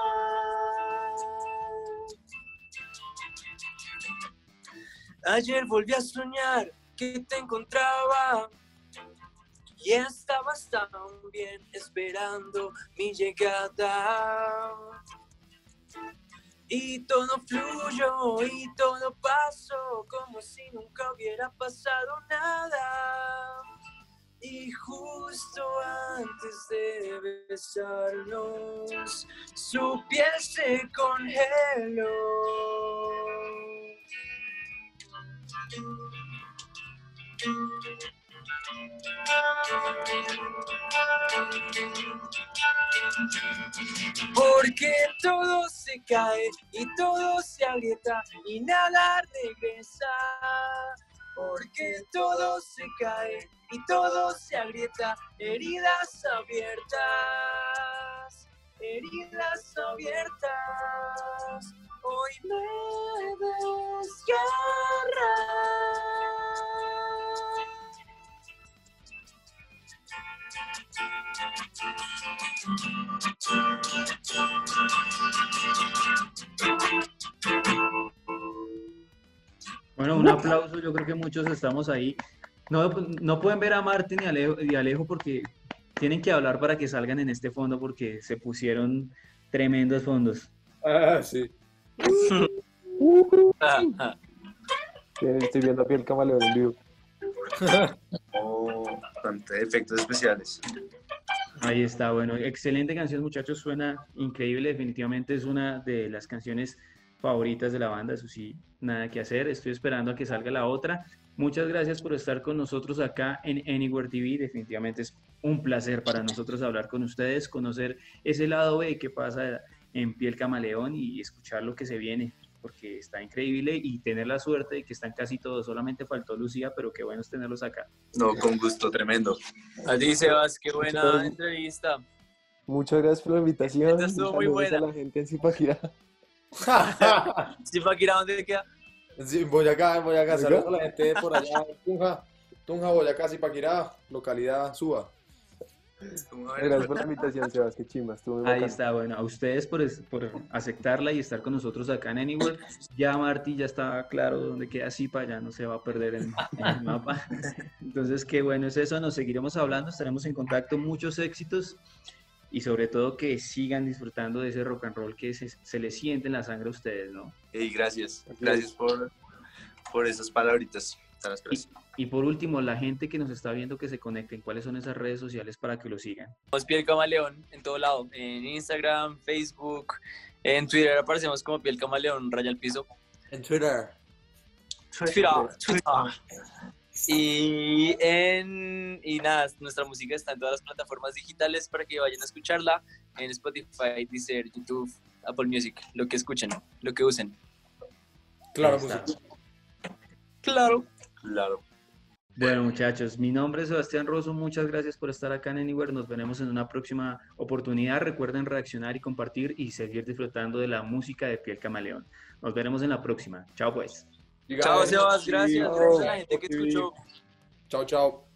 Speaker 4: Ayer volví a soñar que te encontraba y estabas tan bien esperando mi llegada. Y todo fluyó y todo pasó como si nunca hubiera pasado nada. Y justo antes de besarnos, su piel se congeló. Porque todo se cae y todo se agrieta y nada regresa. Porque todo se cae y todo se agrieta, heridas abiertas, heridas abiertas, hoy me desgarras.
Speaker 1: Bueno, un aplauso, yo creo que muchos estamos ahí. No pueden ver a Martín y Alejo porque tienen que hablar para que salgan en este fondo porque se pusieron tremendos fondos.
Speaker 5: Ah, sí.
Speaker 3: Estoy viendo a Piel Camaleón en vivo.
Speaker 2: Con efectos especiales.
Speaker 1: Ahí está, bueno, excelente canción, muchachos, suena increíble, definitivamente es una de las canciones favoritas de la banda, eso sí, nada que hacer, estoy esperando a que salga la otra. Muchas gracias por estar con nosotros acá en Anywhere TV, definitivamente es un placer para nosotros hablar con ustedes, conocer ese lado B que pasa en Piel Camaleón y escuchar lo que se viene, porque está increíble y tener la suerte de que están casi todos, solamente faltó Lucía, pero qué bueno es tenerlos acá.
Speaker 2: No, con gusto, tremendo.
Speaker 4: A ti, Sebas, qué buena entrevista.
Speaker 3: Muchas gracias por la invitación.
Speaker 4: Esta estuvo muy
Speaker 3: Saludos
Speaker 4: buena.
Speaker 3: a la gente en Zipaquirá.
Speaker 4: Zipaquirá, ¿dónde queda?
Speaker 5: Sí, Boyacá, saludos a la gente de por allá, Tunja, Boyacá, Zipaquirá, localidad Suba.
Speaker 3: Gracias por la invitación, Sebas, qué chimba, estuvo muy
Speaker 1: Ahí
Speaker 3: bacano.
Speaker 1: está, bueno, a ustedes por aceptarla y estar con nosotros acá en Anywhere. Ya Marty ya está claro dónde queda Zipa, ya no se va a perder en el mapa. Entonces, qué bueno es eso, nos seguiremos hablando, estaremos en contacto, muchos éxitos y sobre todo que sigan disfrutando de ese rock and roll que se les siente en la sangre a ustedes, ¿no?
Speaker 2: Hey, gracias.
Speaker 3: Así
Speaker 2: Gracias
Speaker 3: es.
Speaker 2: por esas palabritas tan ásperas.
Speaker 1: Y por último, la gente que nos está viendo que se conecten, ¿cuáles son esas redes sociales para que lo sigan?
Speaker 4: Somos Piel Camaleón en todo lado, en Instagram, Facebook, en Twitter aparecemos como Piel Camaleón, raya al piso.
Speaker 5: En Twitter.
Speaker 4: Twitter. Y nada, nuestra música está en todas las plataformas digitales para que vayan a escucharla, en Spotify, Deezer, YouTube, Apple Music, lo que escuchen, lo que usen.
Speaker 5: Claro,
Speaker 1: Ahí está.
Speaker 4: Claro.
Speaker 1: Bueno, muchachos, mi nombre es Sebastián Rosso. Muchas gracias por estar acá en Anywhere. Nos veremos en una próxima oportunidad. Recuerden reaccionar y compartir y seguir disfrutando de la música de Piel Camaleón. Nos veremos en la próxima. Chao, pues.
Speaker 4: Chao, Sebas, gracias. Gracias a la gente que escuchó.
Speaker 5: Chao, chao.